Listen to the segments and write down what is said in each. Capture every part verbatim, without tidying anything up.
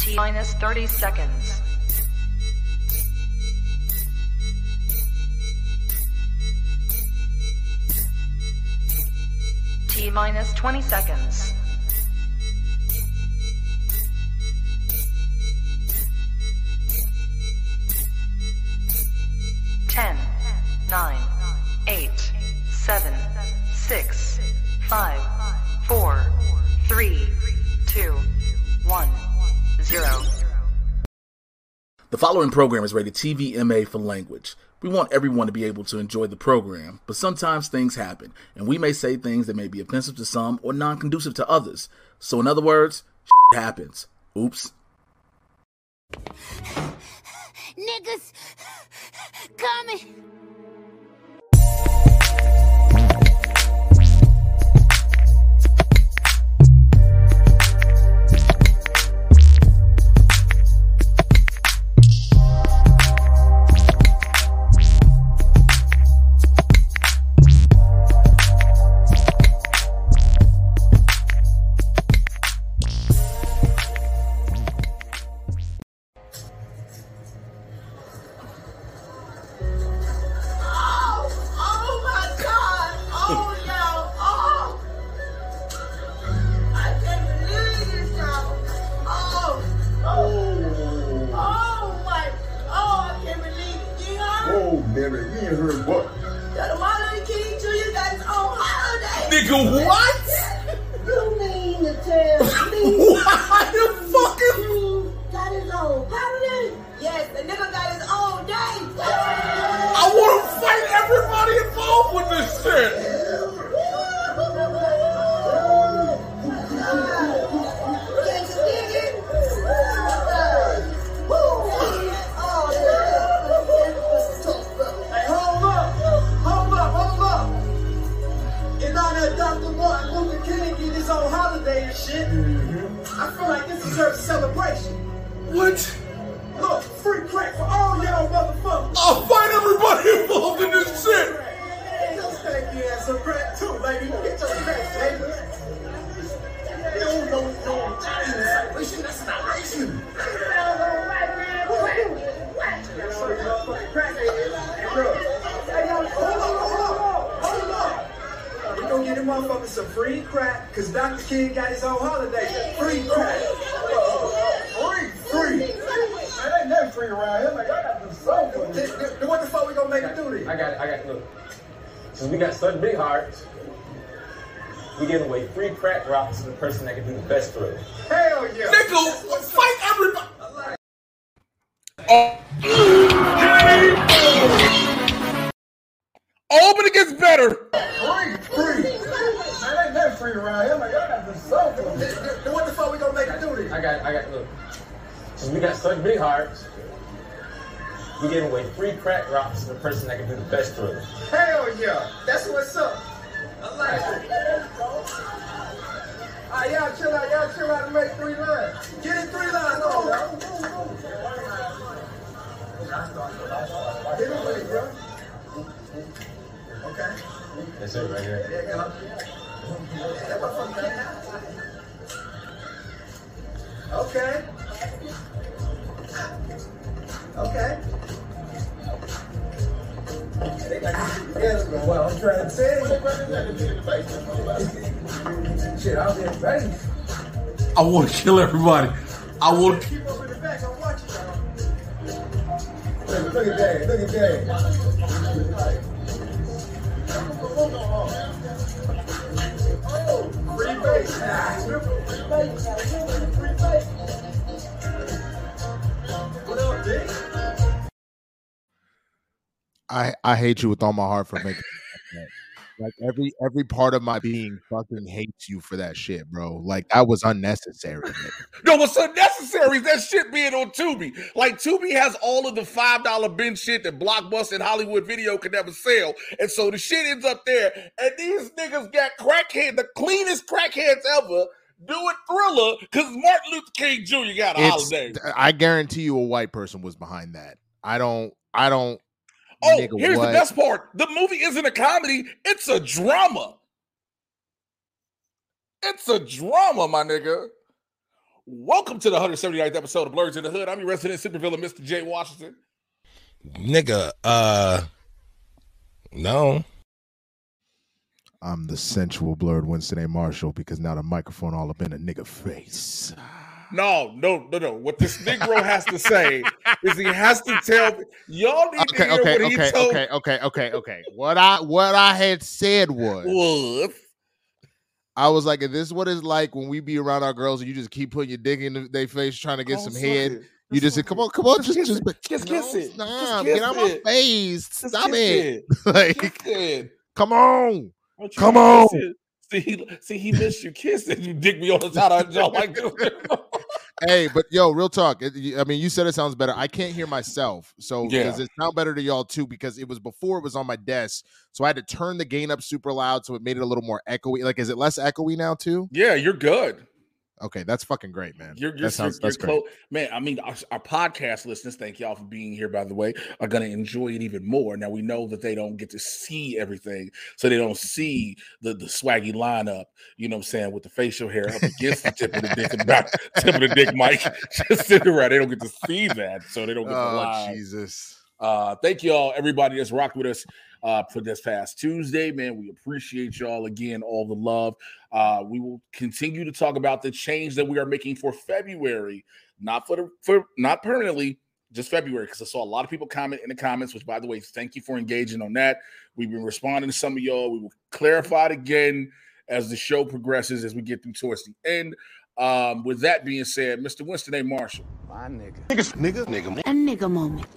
T minus thirty seconds. T minus twenty seconds. ten, nine, eight, seven, six, five, four, three, two, one, zero. The following program is rated T V M A for language. We want everyone to be able to enjoy the program, but sometimes things happen, and we may say things that may be offensive to some or non-conducive to others. So in other words, shit happens. Oops. Niggas coming. Nigga, what? You mean to tell me? What the fuck is... Got his own holiday? Yes, the nigga got his own day. I want to fight everybody involved with this shit. Doctor Martin Luther King get his own holiday and shit. Mm-hmm. I feel like this deserves a celebration. What? Look, free crack for all y'all motherfuckers. I'll fight everybody involved in this shit. Your stanky ass some crack too, baby. Get your crack, baby. You don't know what's going on. Celebration, that's not racing. Hey, y'all, hold on, hold on, hold on. We're gonna get them motherfuckers some free crack, cause Doctor King got his own holiday. Free crack. Free, free. Man, ain't nothing free around here. Like, I got this so good. Then what the fuck we gonna make it do this? I got it, I got it. Look. Since we got such big hearts, we giving away free crack rocks to the person that can do the best for it. Hell yeah. Nigga, fight everybody. Oh, but it gets better. Free, free. Man, ain't nothing free around here. Like, I got this so good. Then what the fuck we gonna make it do this? I got it, I got it. Look. Since we got such big hearts, we giving away free crack rocks to the person that can do the best for it. Hell yeah. That's what's up. I like it. All right, y'all chill out. Y'all chill out and make three lines. Get in three lines on, bro. Get in with it, bro. Okay. That's it right here. There you go. That motherfucker. Okay. Okay. Well, I'm trying to say. Shit, I'll be in base. I want to kill everybody. I want to. Keep up in the back. I'm watching y'all. Look, look at that. Look at that. Oh, free base. Free base. Free base. What up, D? I, I hate you with all my heart for making that. Like every every part of my being fucking hates you for that shit, bro. Like that was unnecessary. No, what's unnecessary is that shit being on Tubi. Like Tubi has all of the five dollar bin shit that Blockbuster and Hollywood Video could never sell. And so the shit ends up there. And these niggas got crackhead, the cleanest crackheads ever, doing Thriller because Martin Luther King Junior got a It's, holiday. I guarantee you a white person was behind that. I don't I don't Oh, nigga, here's what? the best part. The movie isn't a comedy. It's a drama. It's a drama, my nigga. Welcome to the one hundred seventy-ninth episode of Blurs in the Hood. I'm your resident supervillain, Mister Jay Washington. Nigga, uh, no. I'm the sensual blurred Winston A. Marshall because now the microphone all up in a nigga face. No, no, no, no. What this Negro has to say is he has to tell me. Y'all need Okay, to hear okay, what he okay, told okay, okay, okay, okay. What I what I had said was, was. I was like, if this is what it's like when we be around our girls and you just keep putting your dick in their face trying to get Oh, some suck head. it. You just say, come on, come on, Just just, kiss just, it. Just kiss it. Nah, Just kiss get out my it. face. Just Stop kiss it. it. Like, Kiss it. come on. Don't you Come kiss on. it. See, he, see, he missed you kiss it. You dick me on the side of the jaw like this. Hey, but yo, real talk. It- I mean, you said it sounds better. I can't hear myself. So Yeah. does it sound better to y'all too? Because it was before it was on my desk. So I had to turn the gain up super loud so it made it a little more echoey. Like, is it less echoey now too? Yeah, you're good. Okay, that's fucking great, man. You're, you're, that sounds you're, that's you're great. close. Man, I mean, our, our podcast listeners, thank y'all for being here, by the way, are going to enjoy it even more. Now, we know that they don't get to see everything, so they don't see the, the swaggy lineup, you know what I'm saying, with the facial hair up against the tip of the dick and back, tip of the dick, Mike. Just sitting around. They don't get to see that, so they don't get to Oh, live. Jesus. Uh, thank y'all, everybody that's rocked with us uh, for this past Tuesday, man. We appreciate y'all again, all the love. Uh, we will continue to talk about the change that we are making for February, not for the for not permanently, just February. Because I saw a lot of people comment in the comments. Which, by the way, thank you for engaging on that. We've been responding to some of y'all. We will clarify it again as the show progresses, as we get through towards the end. Um, with that being said, Mister Winston A. Marshall, My nigga. Niggas, nigga, nigga. A nigga moment.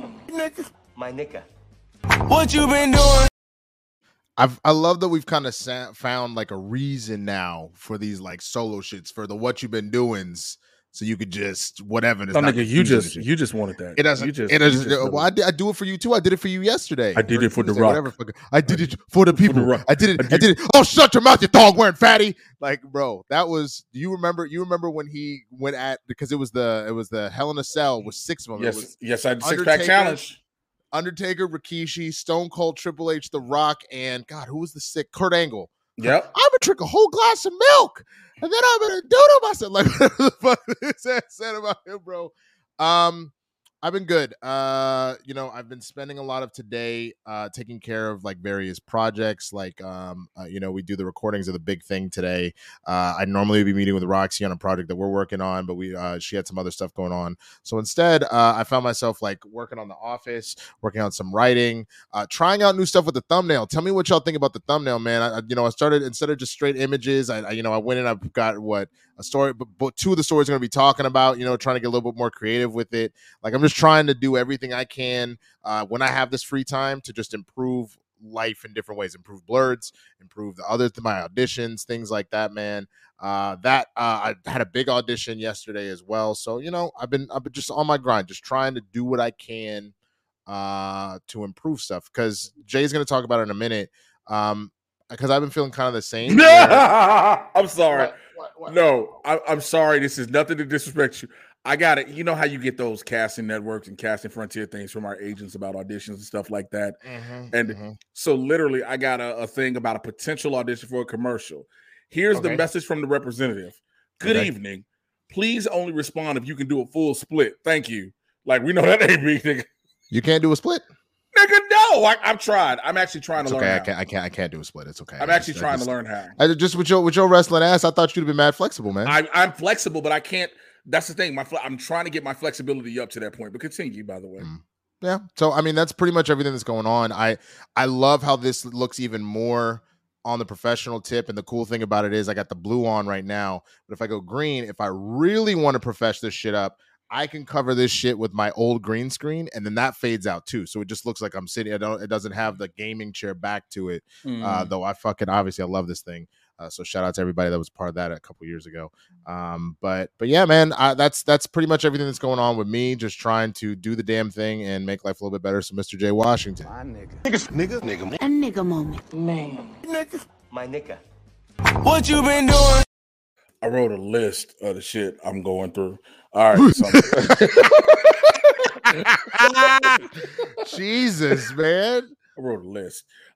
My nigga. What you been doing? I've, I love that we've kind of sa- found like a reason now for these like solo shits for the what you've been doings, so you could just whatever. it's oh, not nigga, you confusing just and shit. you just wanted that. It doesn't. You just, it you doesn't. just well, I, did, I do it for you too. I did it for you yesterday. I did or it for The Tuesday, Rock. whatever fucking- I did it for the people. Rock. I did it. I I did- did it. Oh, shut your mouth, you dog wearing fatty. Like, bro, that was. Do you remember? You remember when he went at because it was the it was the Hell in a Cell with six of them. It Yes, was yes, I six pack Undertaker, challenge. Undertaker, Rikishi, Stone Cold, Triple H, The Rock, and God, who was the sick? Kurt Angle. Yep. I'm gonna drink a whole glass of milk, and then I'm gonna do to myself like whatever the fuck this ass said about him, bro. Um, I've been good. Uh, you know, I've been spending a lot of today uh taking care of like various projects. Like, um, uh, you know, we do the recordings of the big thing today. Uh, I normally would be meeting with Roxy on a project that we're working on, but we uh she had some other stuff going on. So instead, uh, I found myself like working on The Office, working on some writing, uh, trying out new stuff with the thumbnail. Tell me what y'all think about the thumbnail, man. I, I- you know, I started instead of just straight images. I, I you know, I went in. I've got what a story, but, but two of the stories I'm going to be talking about. You know, trying to get a little bit more creative with it. Like, I'm just trying to do everything I can uh, when I have this free time to just improve life in different ways, improve blurs, improve the other my auditions, things like that, man. Uh, that uh, I had a big audition yesterday as well. So, you know, I've been I've been just on my grind, just trying to do what I can uh, to improve stuff. Because Jay's going to talk about it in a minute. Um, because I've been feeling kind of the same. where- I'm sorry. What- what- what- No, I, I'm sorry. This is nothing to disrespect you. I got it. You know how you get those casting networks and casting frontier things from our agents about auditions and stuff like that. Mhm, And mhm. so, literally, I got a, a thing about a potential audition for a commercial. Here's the Okay. message from the representative. Good Okay. evening. Please only respond if you can do a full split. Thank you. Like, we know that ain't me, nigga. You can't do a split. Nigga, no. I, I've tried. I'm actually trying It's to okay. learn I how. can't. I can't. I can't do a split. It's okay. I'm I actually just- I trying to just- learn how. I just with your with your wrestling ass. I thought you'd have been mad flexible, man. I, I'm flexible, but I can't. That's the thing. My fle- I'm trying to get my flexibility up to that point. But continue, by the way. Mm. Yeah. So I mean, that's pretty much everything that's going on. I I love how this looks even more on the professional tip. And the cool thing about it is I got the blue on right now. But if I go green, if I really want to profesh this shit up, I can cover this shit with my old green screen, and then that fades out too. So it just looks like I'm sitting. I don't. It doesn't have the gaming chair back to it. Uh, Mm. though I fucking obviously I love this thing. Uh, so shout out to everybody that was part of that a couple years ago. Um, but but yeah, man, I, that's that's pretty much everything that's going on with me. Just trying to do the damn thing and make life a little bit better. So Mister J Washington, My nigga. Niggas, nigga, nigga. A nigga moment. Nigga. My nigga. What you been doing? I wrote a list of the shit I'm going through. All right. So Jesus, man. I wrote a list.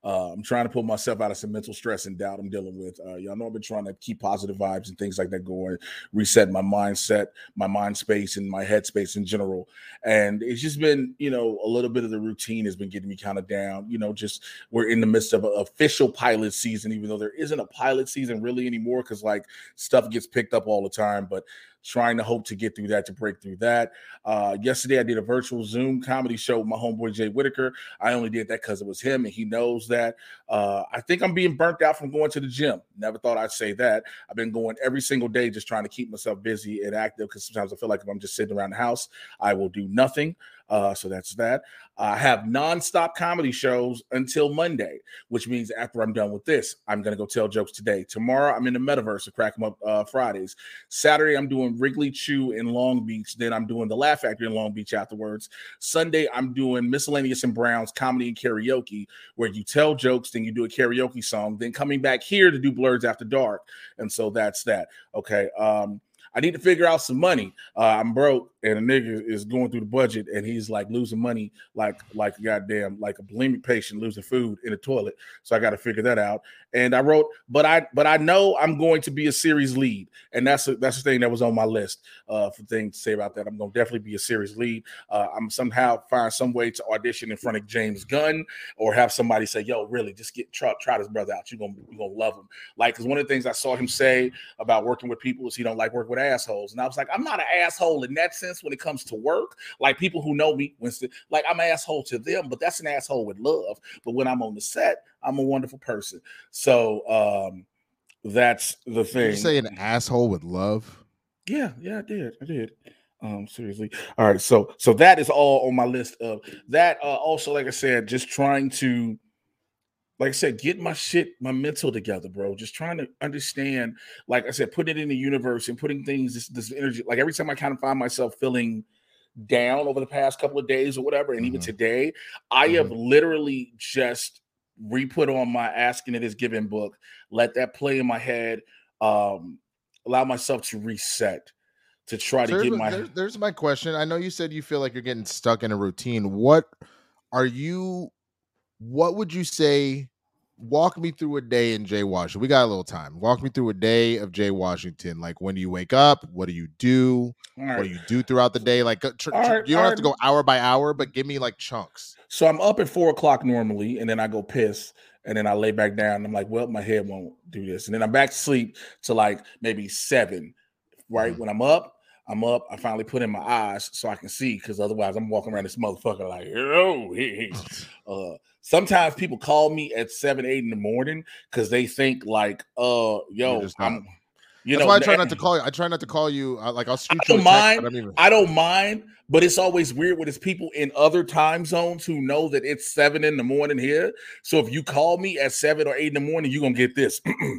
Uh, I'm trying to pull myself out of some mental stress and doubt I'm dealing with. Uh, y'all know I've been trying to keep positive vibes and things like that going, reset my mindset, my mind space, and my head space in general. And it's just been, you know, a little bit of the routine has been getting me kind of down. You know, just we're in the midst of an official pilot season, even though there isn't a pilot season really anymore because like stuff gets picked up all the time. But trying to hope to get through that, to break through that. Uh, yesterday, I did a virtual Zoom comedy show with my homeboy, Jay Whitaker. I only did that because it was him, and he knows that. Uh, I think I'm being burnt out from going to the gym. Never thought I'd say that. I've been going every single day just trying to keep myself busy and active because sometimes I feel like if I'm just sitting around the house, I will do nothing. Uh, so that's that. I have nonstop comedy shows until Monday, which means after I'm done with this, I'm going to go tell jokes today. Tomorrow, I'm in the metaverse to crack them up uh, Fridays. Saturday, I'm doing Wrigley Chew in Long Beach. Then I'm doing the Laugh Factory in Long Beach afterwards. Sunday, I'm doing Miscellaneous and Brown's Comedy and Karaoke, where you tell jokes, then you do a karaoke song, then coming back here to do Blurs After Dark. And so that's that. Okay. Um, I need to figure out some money. Uh, I'm broke, and a nigga is going through the budget, and he's like losing money, like like goddamn, like a bulimic patient losing food in the toilet. So I got to figure that out. And I wrote, but I but I know I'm going to be a series lead, and that's a, that's the thing that was on my list uh, for things to say about that. I'm going to definitely be a series lead. Uh, I'm somehow find some way to audition in front of James Gunn, or have somebody say, "Yo, really, just get try, try this brother out. You're gonna you're gonna love him." Like, because one of the things I saw him say about working with people is he don't like working with assholes, and I was like, I'm not an asshole in that sense when it comes to work. Like people who know me, Winston, like I'm an asshole to them, but that's an asshole with love. But when I'm on the set, I'm a wonderful person. So um, that's the thing. Did you say an asshole with love? Yeah, yeah, I did. I did. Um, seriously. All right. So, so that is all on my list of that. Uh, also, like I said, just trying to, like I said, get my shit, my mental together, bro. Just trying to understand, like I said, putting it in the universe and putting things, this, this energy. Like every time I kind of find myself feeling down over the past couple of days or whatever, and mm-hmm. even today, I mm-hmm. have literally just re-put on my Asking It Is Given book, let that play in my head, um, allow myself to reset, to try so to get my... There's, there's my question. I know you said you feel like you're getting stuck in a routine. What are you, what would you say, walk me through a day in Jay Washington. We got a little time. Walk me through a day of Jay Washington. Like, when do you wake up? What do you do? Right. What do you do throughout the day? Like, tr- tr- right, you don't have right. to go hour by hour, but give me like chunks. So I'm up at four o'clock normally, and then I go piss, and then I lay back down. And I'm like, well, my head won't do this. And then I'm back to sleep to like maybe seven, right? Mm-hmm. When I'm up, I'm up. I finally put in my eyes so I can see, because otherwise I'm walking around this motherfucker like, oh, hey. uh, sometimes people call me at seven, eight in the morning because they think like, uh, yo, I'm, you That's know, why I try not to call you. I try not to call you. Uh, like I'll shoot I you don't a text, mind. but I don't even... I don't mind, but it's always weird when it's people in other time zones who know that it's seven in the morning here. So if you call me at seven or eight in the morning, you're gonna get this.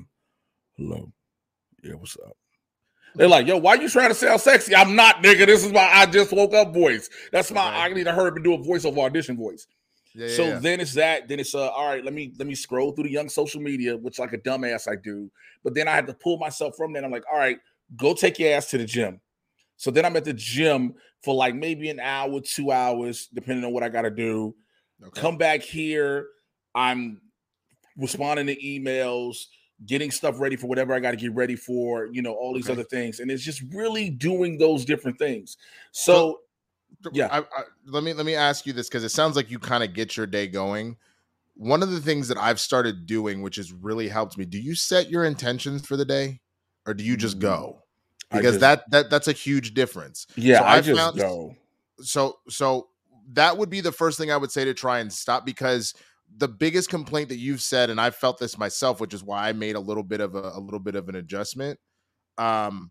Hello. Yeah, what's up? They're like, yo, why you trying to sound sexy? I'm not, nigga. This is my I just woke up voice. That's my okay. I need to hurry up and do a voiceover audition voice. Yeah, so yeah. then it's that. Then it's uh, all right. Let me let me scroll through the young social media, which like a dumbass I do. But then I had to pull myself from that. I'm like, all right, go take your ass to the gym. So then I'm at the gym for like maybe an hour, two hours, depending on what I got to do. Okay. Come back here. I'm responding to emails, getting stuff ready for whatever I got to get ready for, you know, all these okay. other things. And it's just really doing those different things. So, so yeah. I, I, let me let me ask you this, because it sounds like you kind of get your day going. One of the things that I've started doing, which has really helped me, do you set your intentions for the day, or do you just go? Because just, that that that's a huge difference. Yeah, so I, I just found, go. So so that would be the first thing I would say to try and stop, because the biggest complaint that you've said, and I've felt this myself, which is why I made a little bit of a, a little bit of an adjustment. Um,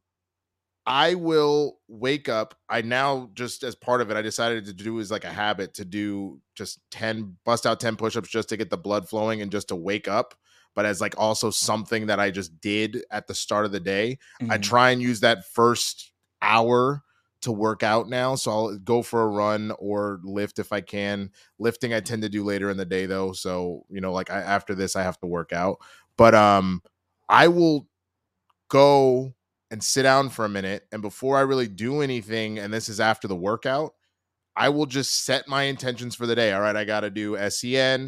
I will wake up. I now, just as part of it, I decided to do is like a habit to do just ten, bust out ten push-ups just to get the blood flowing and just to wake up. But as like also something that I just did at the start of the day. Mm-hmm. I try and use that first hour to work out now. So I'll go for a run or lift if I can. Lifting I tend to do later in the day though. So, you know, like I, after this, I have to work out. But um, I will go and sit down for a minute. And before I really do anything, and this is after the workout, I will just set my intentions for the day. All right, I got to do S E N.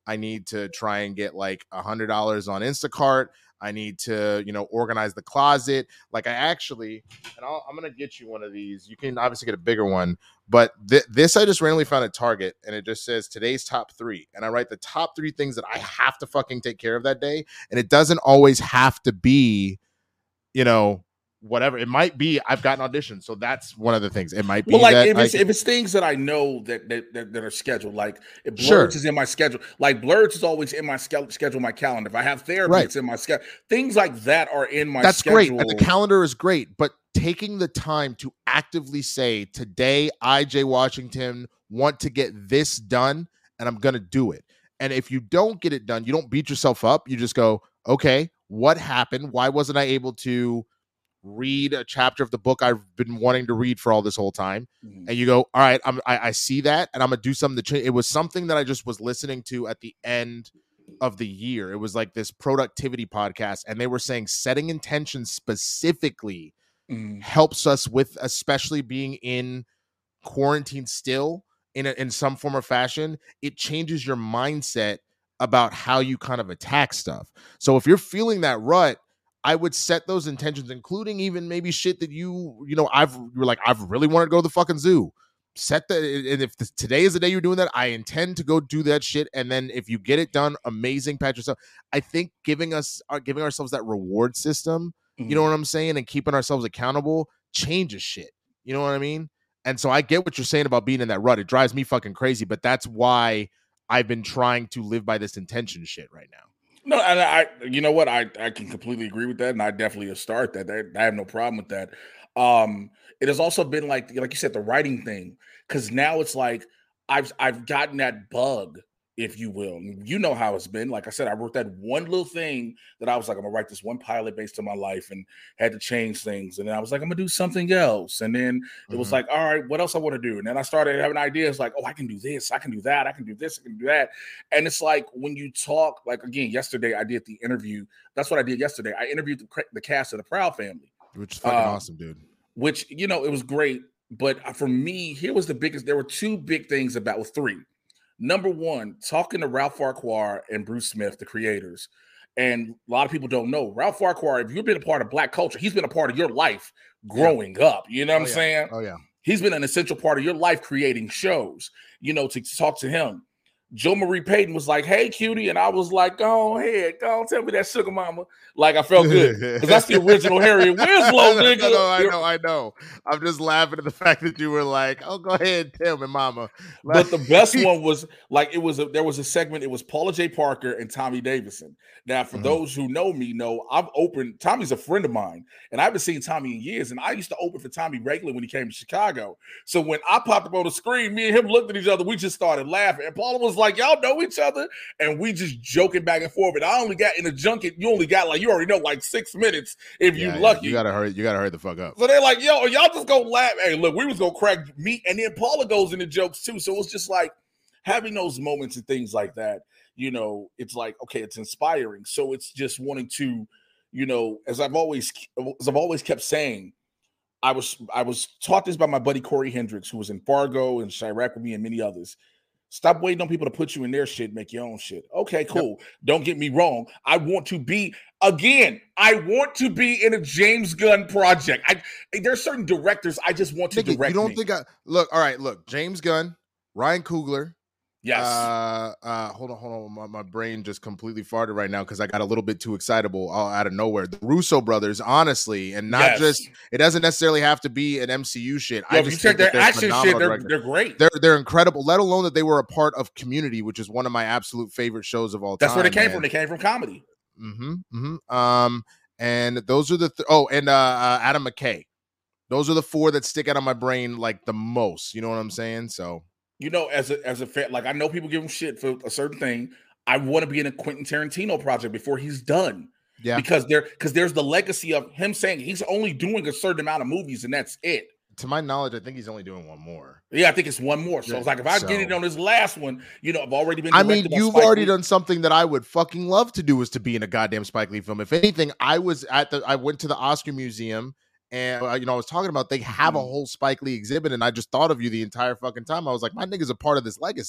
I need to try and get like a hundred dollars on Instacart. I need to, you know, organize the closet. Like I actually, and I'll, I'm going to get you one of these. You can obviously get a bigger one, but th- this I just randomly found at Target, and it just says today's top three. And I write the top three things that I have to fucking take care of that day. And it doesn't always have to be, you know, whatever. It might be I've got an audition. So that's one of the things. It might be well, like that if it's I, if it's things that I know that that, that, that are scheduled, like if Blurge Sure. is in my schedule, like Blurge is always in my ske- schedule, my calendar. If I have therapy, Right. it's in my schedule. Things like that are in my That's schedule. great. And the calendar is great, but taking the time to actively say, today, I, Jay Washington, want to get this done, and I'm going to do it. And if you don't get it done, you don't beat yourself up. You just go, okay, what happened? Why wasn't I able to read a chapter of the book I've been wanting to read for all this whole time? Mhm. And you go, all right, I'm, I, I see that, and I'm going to do something to change. It was something that I just was listening to at the end of the year. It was like this productivity podcast, and they were saying setting intentions specifically Mhm. helps us with, especially being in quarantine still in a, in some form or fashion. It changes your mindset about how you kind of attack stuff. So if you're feeling that rut, I would set those intentions, including even maybe shit that you, you know, I've, you're like, I've really wanted to go to the fucking zoo. Set that, and if the, today is the day you're doing that, I intend to go do that shit. And then if you get it done, amazing, pat yourself. I think giving us, uh, giving ourselves that reward system, you know what I'm saying, and keeping ourselves accountable changes shit. You know what I mean? And so I get what you're saying about being in that rut. It drives me fucking crazy, but that's why I've been trying to live by this intention shit right now. No, and I, you know what, I, I can completely agree with that, and I definitely start that. I, I have no problem with that. Um, it has also been like, like you said, the writing thing, because now it's like I've I've gotten that bug, if you will. You know how it's been. Like I said, I wrote that one little thing that I was like, I'm gonna write this one pilot based on my life, and had to change things. And then I was like, I'm gonna do something else. And then it was Mhm. like, all right, what else I want to do? And then I started having ideas like, oh, I can do this, I can do that, I can do this, I can do that. And it's like when you talk, like again, yesterday I did the interview. That's what I did yesterday. I interviewed the, cra- the cast of the Proud Family, Which is fucking Uh, awesome, dude. which, you know, it was great. But for me, here was the biggest, there were two big things about, well, three. Number one, talking to Ralph Farquhar and Bruce Smith, the creators. And a lot of people don't know, Ralph Farquhar, if you've been a part of Black culture, he's been a part of your life growing up. You know what Oh, I'm yeah. saying? Oh yeah. He's been an essential part of your life creating shows, you know, to, to talk to him. Joe Marie Payton was like, hey, cutie. And I was like, go ahead. Go on, tell me that sugar mama. Like, I felt good. Because that's the original Harriet Winslow, nigga. No, no, I know, I know. I'm just laughing at the fact that you were like, oh, go ahead, tell me, mama. But the best one was like, it was a, there was a segment, it was Paula J. Parker and Tommy Davidson. Now, for Mhm. those who know me, know I've opened, Tommy's a friend of mine, and I haven't seen Tommy in years. And I used to open for Tommy regularly when he came to Chicago. So when I popped up on the screen, me and him looked at each other, we just started laughing. And Paula was like, y'all know each other? And we just joking back and forth. And I only got in the junket, you only got like, you already know, like six minutes if Yeah, you yeah, lucky. you gotta hurry, you gotta hurry the fuck up. So they're like, yo, y'all just go laugh. Hey, look, we was gonna crack meat, and then Paula goes into jokes too. So it's just like having those moments and things like that. You know, it's like, okay, it's inspiring. So it's just wanting to, you know, as I've always, as I've always kept saying, I was, I was taught this by my buddy Corey Hendricks, who was in Fargo and Chirac with me and many others. Stop waiting on people to put you in their shit, make your own shit. Okay, cool. Yep. Don't get me wrong. I want to be, again, I want to be in a James Gunn project. I there's certain directors I just want to Nigga, direct. You don't me. think I look, all right, look, James Gunn, Ryan Coogler. Yes. Uh, uh, hold on, hold on. My, my brain just completely farted right now because I got a little bit too excitable all out of nowhere. The Russo brothers, honestly, and not Yes. just, it doesn't necessarily have to be an M C U shit. Yo, I if you just check think their that they're action shit, phenomenal they're, directors. they're great. They're they're incredible. Let alone that they were a part of Community, which is one of my absolute favorite shows of all That's time. where they came man. from. They came from comedy. Mm-hmm. Mm-hmm. Um, and those are the th- oh, and uh, uh, Adam McKay. Those are the four that stick out on my brain like the most. You know what I'm saying? So. You know, as a as a fan, like I know people give him shit for a certain thing. I want to be in a Quentin Tarantino project before he's done. Yeah. Because there because there's the legacy of him saying he's only doing a certain amount of movies and that's it. To my knowledge, I think he's only doing one more. Yeah, I think it's one more. So Yeah, it's like if I so- get it on this last one, you know, I've already been. I mean, directed by you've Spike already Lee. done something that I would fucking love to do is to be in a goddamn Spike Lee film. If anything, I was at the I went to the Oscar Museum and uh, you know, I was talking about they have a Mhm. whole Spike Lee exhibit, and I just thought of you the entire fucking time. I was like, my nigga's a part of this legacy.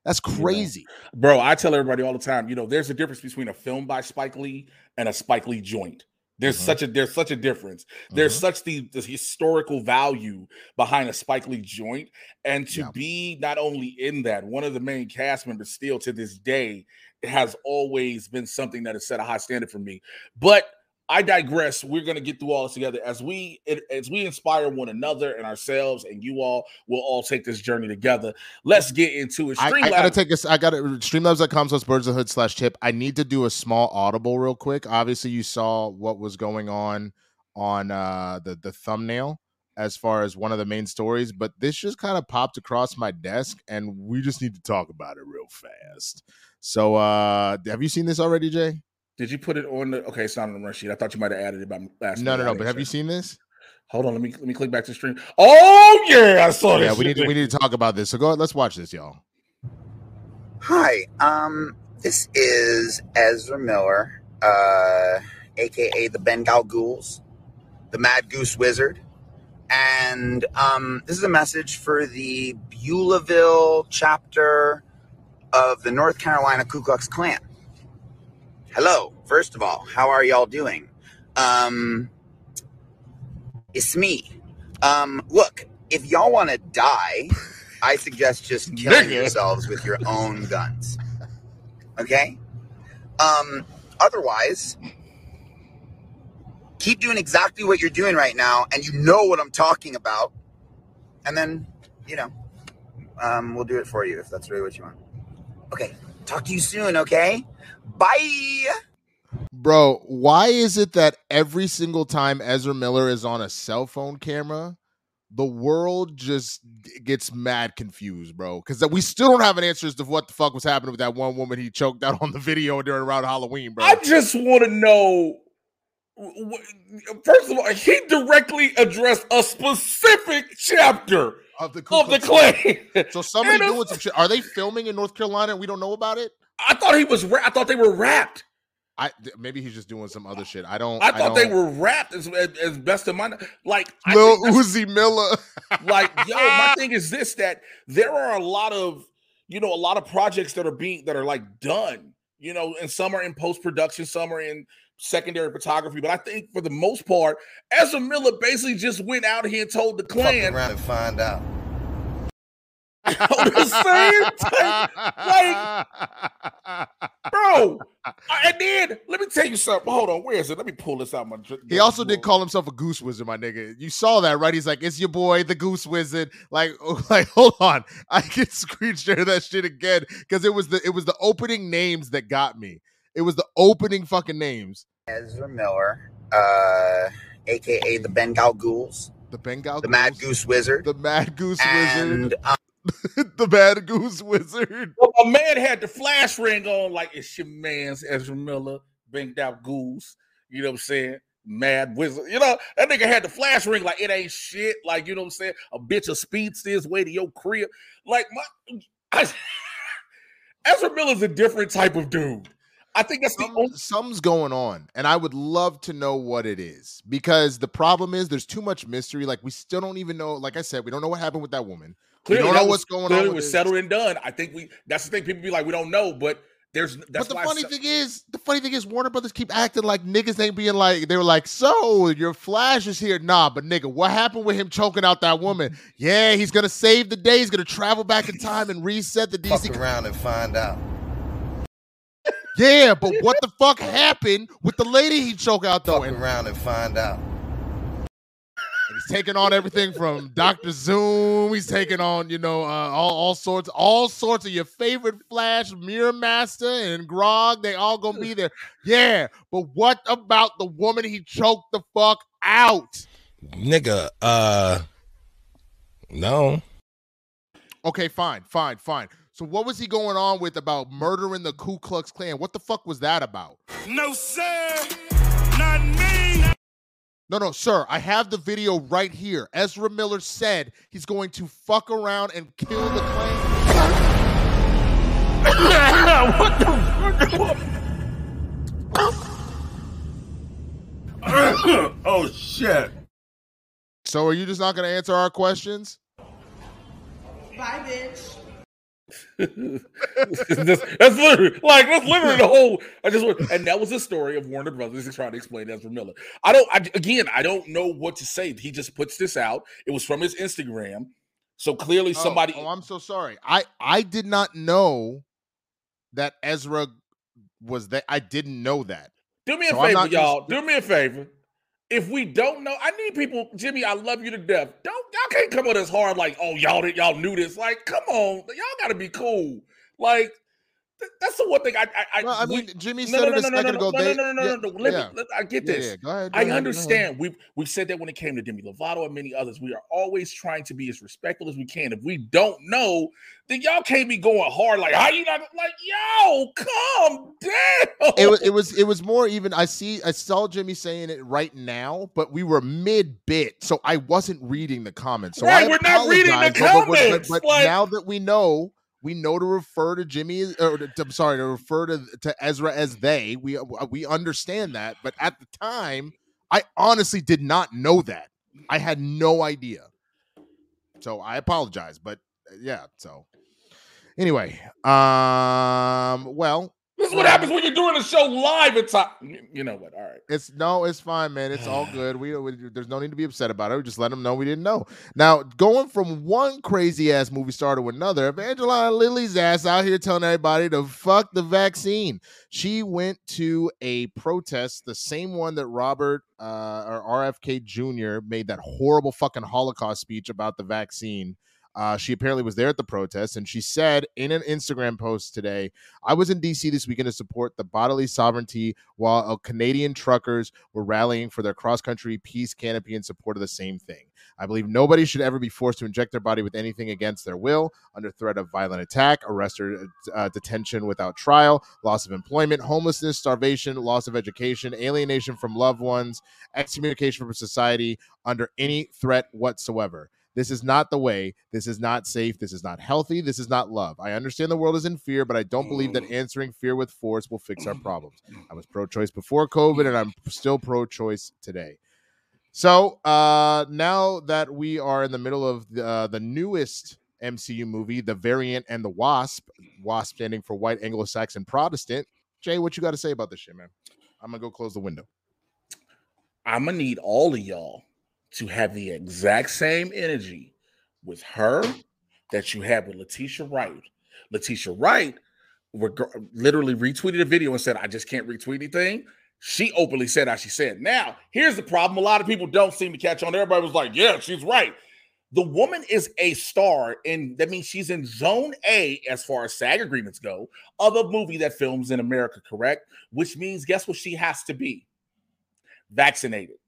That's crazy. You know? Bro, I tell everybody all the time, you know, there's a difference between a film by Spike Lee and a Spike Lee joint. There's mm-hmm. such a there's such a difference. There's mm-hmm. such the, the historical value behind a Spike Lee joint. And to yeah. be not only in that, one of the main cast members still to this day, it has always been something that has set a high standard for me. But I digress. We're going to get through all this together as we as we inspire one another and ourselves, and you all will all take this journey together. Let's get into it. I, I gotta take this. I got to streamlabs dot com slash birds of the hood slash tip. I need to do a small audible real quick. Obviously, you saw what was going on on uh, the the thumbnail as far as one of the main stories, but this just kind of popped across my desk, and we just need to talk about it real fast. So, uh, have you seen this already, Jay? Did you put it on the? Okay, it's not on the run sheet. I thought you might have added it by last. No, no, no. But have you seen this? Hold on. Let me let me click back to the stream. Oh yeah, I saw this. Yeah, we need to, we need to talk about this. So go ahead. Let's watch this, y'all. Hi, um, this is Ezra Miller, uh, aka the Bengal Ghouls, the Mad Goose Wizard, and um, this is a message for the Beulahville chapter of the North Carolina Ku Klux Klan. Hello, first of all, how are y'all doing? Um, it's me. Um, look, if y'all want to die, I suggest just killing yourselves with your own guns. Okay? Um, otherwise, keep doing exactly what you're doing right now, and you know what I'm talking about. And then, you know, um, we'll do it for you if that's really what you want. Okay, talk to you soon, okay? Bye. Bro, why is it that every single time Ezra Miller is on a cell phone camera, the world just gets mad confused, bro? Because we still don't have an answer as to what the fuck was happening with that one woman he choked out on the video during around Halloween, bro. I just want to know. First of all, he directly addressed a specific chapter of the, of the Klan. So somebody doing some shit. Are they filming in North Carolina and we don't know about it? I thought he was. I thought they were wrapped. I maybe he's just doing some other shit. I don't. I thought I they were wrapped as, as best of my like. Lil Uzi Miller. Like, yo, my thing is this: that there are a lot of, you know, a lot of projects that are being that are like done, you know, and some are in post production, some are in secondary photography. But I think for the most part, Ezra Miller basically just went out here and told the Klan. Fuck around and find out. the same time, like, bro. And then let me tell you something. Hold on, where is it? Let me pull this out. My he also did call himself a goose wizard, my nigga. You saw that, right? He's like, "It's your boy, the goose wizard." Like, like, hold on, I can screen share that shit again because it was the it was the opening names that got me. It was the opening fucking names. Ezra Miller, uh, aka the Bengal Ghouls, the Bengal, the Ghouls, Mad Goose Wizard, the Mad Goose and, Wizard. Um, the Mad Goose Wizard. Well, my man had the flash ring on, like it's your man's Ezra Miller, banged out goose. You know what I'm saying? Mad Wizard. You know, that nigga had the flash ring like it ain't shit. Like, you know what I'm saying? A bitch of speeds this way to your crib. Like, my I, Ezra Miller's a different type of dude. I think that's Some, the only- something's going on, and I would love to know what it is because the problem is there's too much mystery. Like, we still don't even know. Like I said, we don't know what happened with that woman. Clearly, we don't know was, what's going clearly on. It was this. settled and done. I think we. That's the thing. People be like, we don't know, but there's. That's but the why funny se- thing is, the funny thing is, Warner Brothers keep acting like niggas ain't being like. They were like, so your Flash is here, nah, but nigga, what happened with him choking out that woman? Yeah, he's gonna save the day. He's gonna travel back in time and reset the D C. Fuck around and find out. Yeah, but what the fuck happened with the lady he choked out though? Fuck around and find out. And he's taking on everything from Doctor Zoom. He's taking on, you know, uh, all, all sorts, all sorts of your favorite Flash, Mirror Master, and Grog. They all gonna be there. Yeah, but what about the woman he choked the fuck out? Nigga, uh, no. Okay, fine, fine, fine. So what was he going on with about murdering the Ku Klux Klan? What the fuck was that about? No, sir. Not me. No, no, sir. I have the video right here. Ezra Miller said he's going to fuck around and kill the Klan. What the fuck? Oh, shit. So are you just not going to answer our questions? Bye, bitch. that's, that's literally like that's literally the whole. I just want, and that was the story of Warner Brothers trying to explain Ezra Miller. I don't. I, again, I don't know what to say. He just puts this out. It was from his Instagram, so clearly Oh, somebody. Oh, I'm so sorry. I I did not know that Ezra was that. I didn't know that. Do me a So I'm favor, not y'all. just- Do me a favor. If we don't know, I need people. Jimmy, I love you to death. Don't y'all can't come on as hard like, oh y'all y'all knew this. Like, come on, y'all got to be cool. Like, th- that's the one thing I I, I Well, I we- mean, Jimmy no, said no, it no, a no, no, second no, ago. no, They- no, no, no, yeah, no, no. Let yeah. me. Let, I get Yeah, this. yeah, go ahead, go I ahead, go understand. We've we've said that when it came to Demi Lovato and many others, we are always trying to be as respectful as we can. If we don't know, then y'all can't be going hard. Like, how you not like, yo, calm down. It was, it was, it was more even. I see, I saw Jimmy saying it right now, but we were mid bit, so I wasn't reading the comments. So Right, I we're not reading the apologize, but- but- but- comments, But, like- now that we know, we know to refer to Jimmy, or to, I'm sorry, to refer to, to Ezra as they. We we understand that, but at the time, I honestly did not know that. I had no idea. So I apologize, but uh, yeah. So anyway, um, well. This is what happens when you're doing a show live. It's uh, you know what? All right. It's no, it's fine, man. It's all good. We, we there's no need to be upset about it. We just let them know we didn't know. Now, going from one crazy ass movie star to another, Evangelina Lilly's ass out here telling everybody to fuck the vaccine. She went to a protest, the same one that Robert uh, or R F K Junior made that horrible fucking Holocaust speech about the vaccine. Uh, she apparently was there at the protest, and she said in an Instagram post today, I was in D C this weekend to support the bodily sovereignty while uh, Canadian truckers were rallying for their cross-country peace canopy in support of the same thing. I believe nobody should ever be forced to inject their body with anything against their will, under threat of violent attack, arrest or uh, detention without trial, loss of employment, homelessness, starvation, loss of education, alienation from loved ones, excommunication from society, under any threat whatsoever. This is not the way. This is not safe. This is not healthy. This is not love. I understand the world is in fear, but I don't believe that answering fear with force will fix our problems. I was pro-choice before COVID, and I'm still pro-choice today. So uh, now that we are in the middle of the, uh, the newest M C U movie, The Variant and the Wasp, Wasp standing for White Anglo-Saxon Protestant, Jay, what you got to say about this shit, man? I'm going to go close the window. I'm going to need all of y'all to have the exact same energy with her that you had with Letitia Wright. Letitia Wright reg- literally retweeted a video and said, I just can't retweet anything. She openly said how she said. Now, here's the problem. A lot of people don't seem to catch on. Everybody was like, yeah, she's right. The woman is a star, and that means she's in zone A as far as SAG agreements go of a movie that films in America, correct? Which means, guess what she has to be? Vaccinated.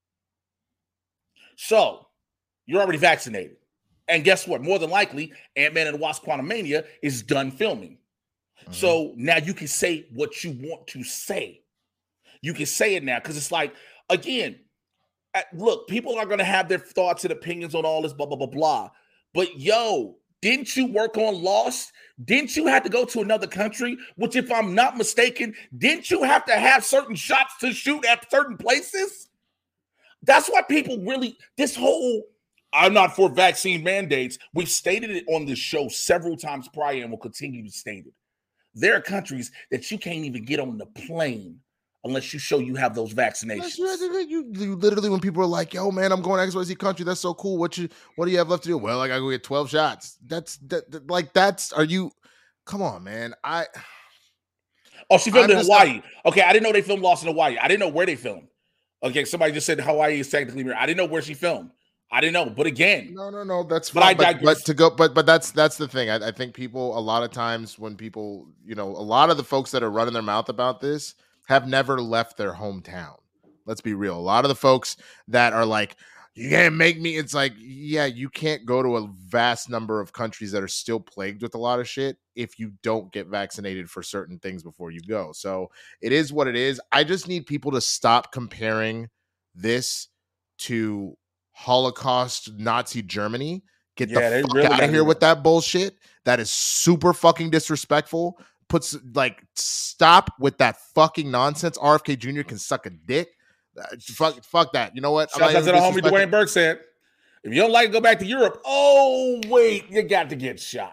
So, you're already vaccinated. And guess what? More than likely, Ant-Man and the Wasp Quantumania is done filming. Mm-hmm. So, now you can say what you want to say. You can say it now because it's like, again, look, people are going to have their thoughts and opinions on all this, blah, blah, blah, blah. But, yo, didn't you work on Lost? Didn't you have to go to another country? Which, if I'm not mistaken, didn't you have to have certain shots to shoot at certain places? That's why people really, this whole, I'm not for vaccine mandates. We've stated it on this show several times prior and will continue to state it. There are countries that you can't even get on the plane unless you show you have those vaccinations. You, you, you literally, when people are like, yo, man, I'm going to X Y Z country. That's so cool. What you, what do you have left to do? Well, I got to go get twelve shots. That's that, that, like, that's, are you, come on, man. I, oh, she filmed I'm in Hawaii. A, okay, I didn't know they filmed Lost in Hawaii. I didn't know where they filmed. Okay, somebody just said Hawaii is technically mirror. I didn't know where she filmed. I didn't know. But again, no, no, no, that's but fine. I but, but to go, but but that's that's the thing. I, I think people a lot of times when people, you know, a lot of the folks that are running their mouth about this have never left their hometown. Let's be real. A lot of the folks that are like, you can't make me. It's like, yeah, you can't go to a vast number of countries that are still plagued with a lot of shit if you don't get vaccinated for certain things before you go. So it is what it is. I just need people to stop comparing this to Holocaust Nazi Germany. Get yeah, the fuck really out of here it. with that bullshit. That is super fucking disrespectful. Puts like stop with that fucking nonsense. R F K Junior can suck a dick. Uh, fuck, fuck that. You know what? Shout out to the homie Dwayne Burke said, if you don't like to go back to Europe, oh wait, you got to get shots.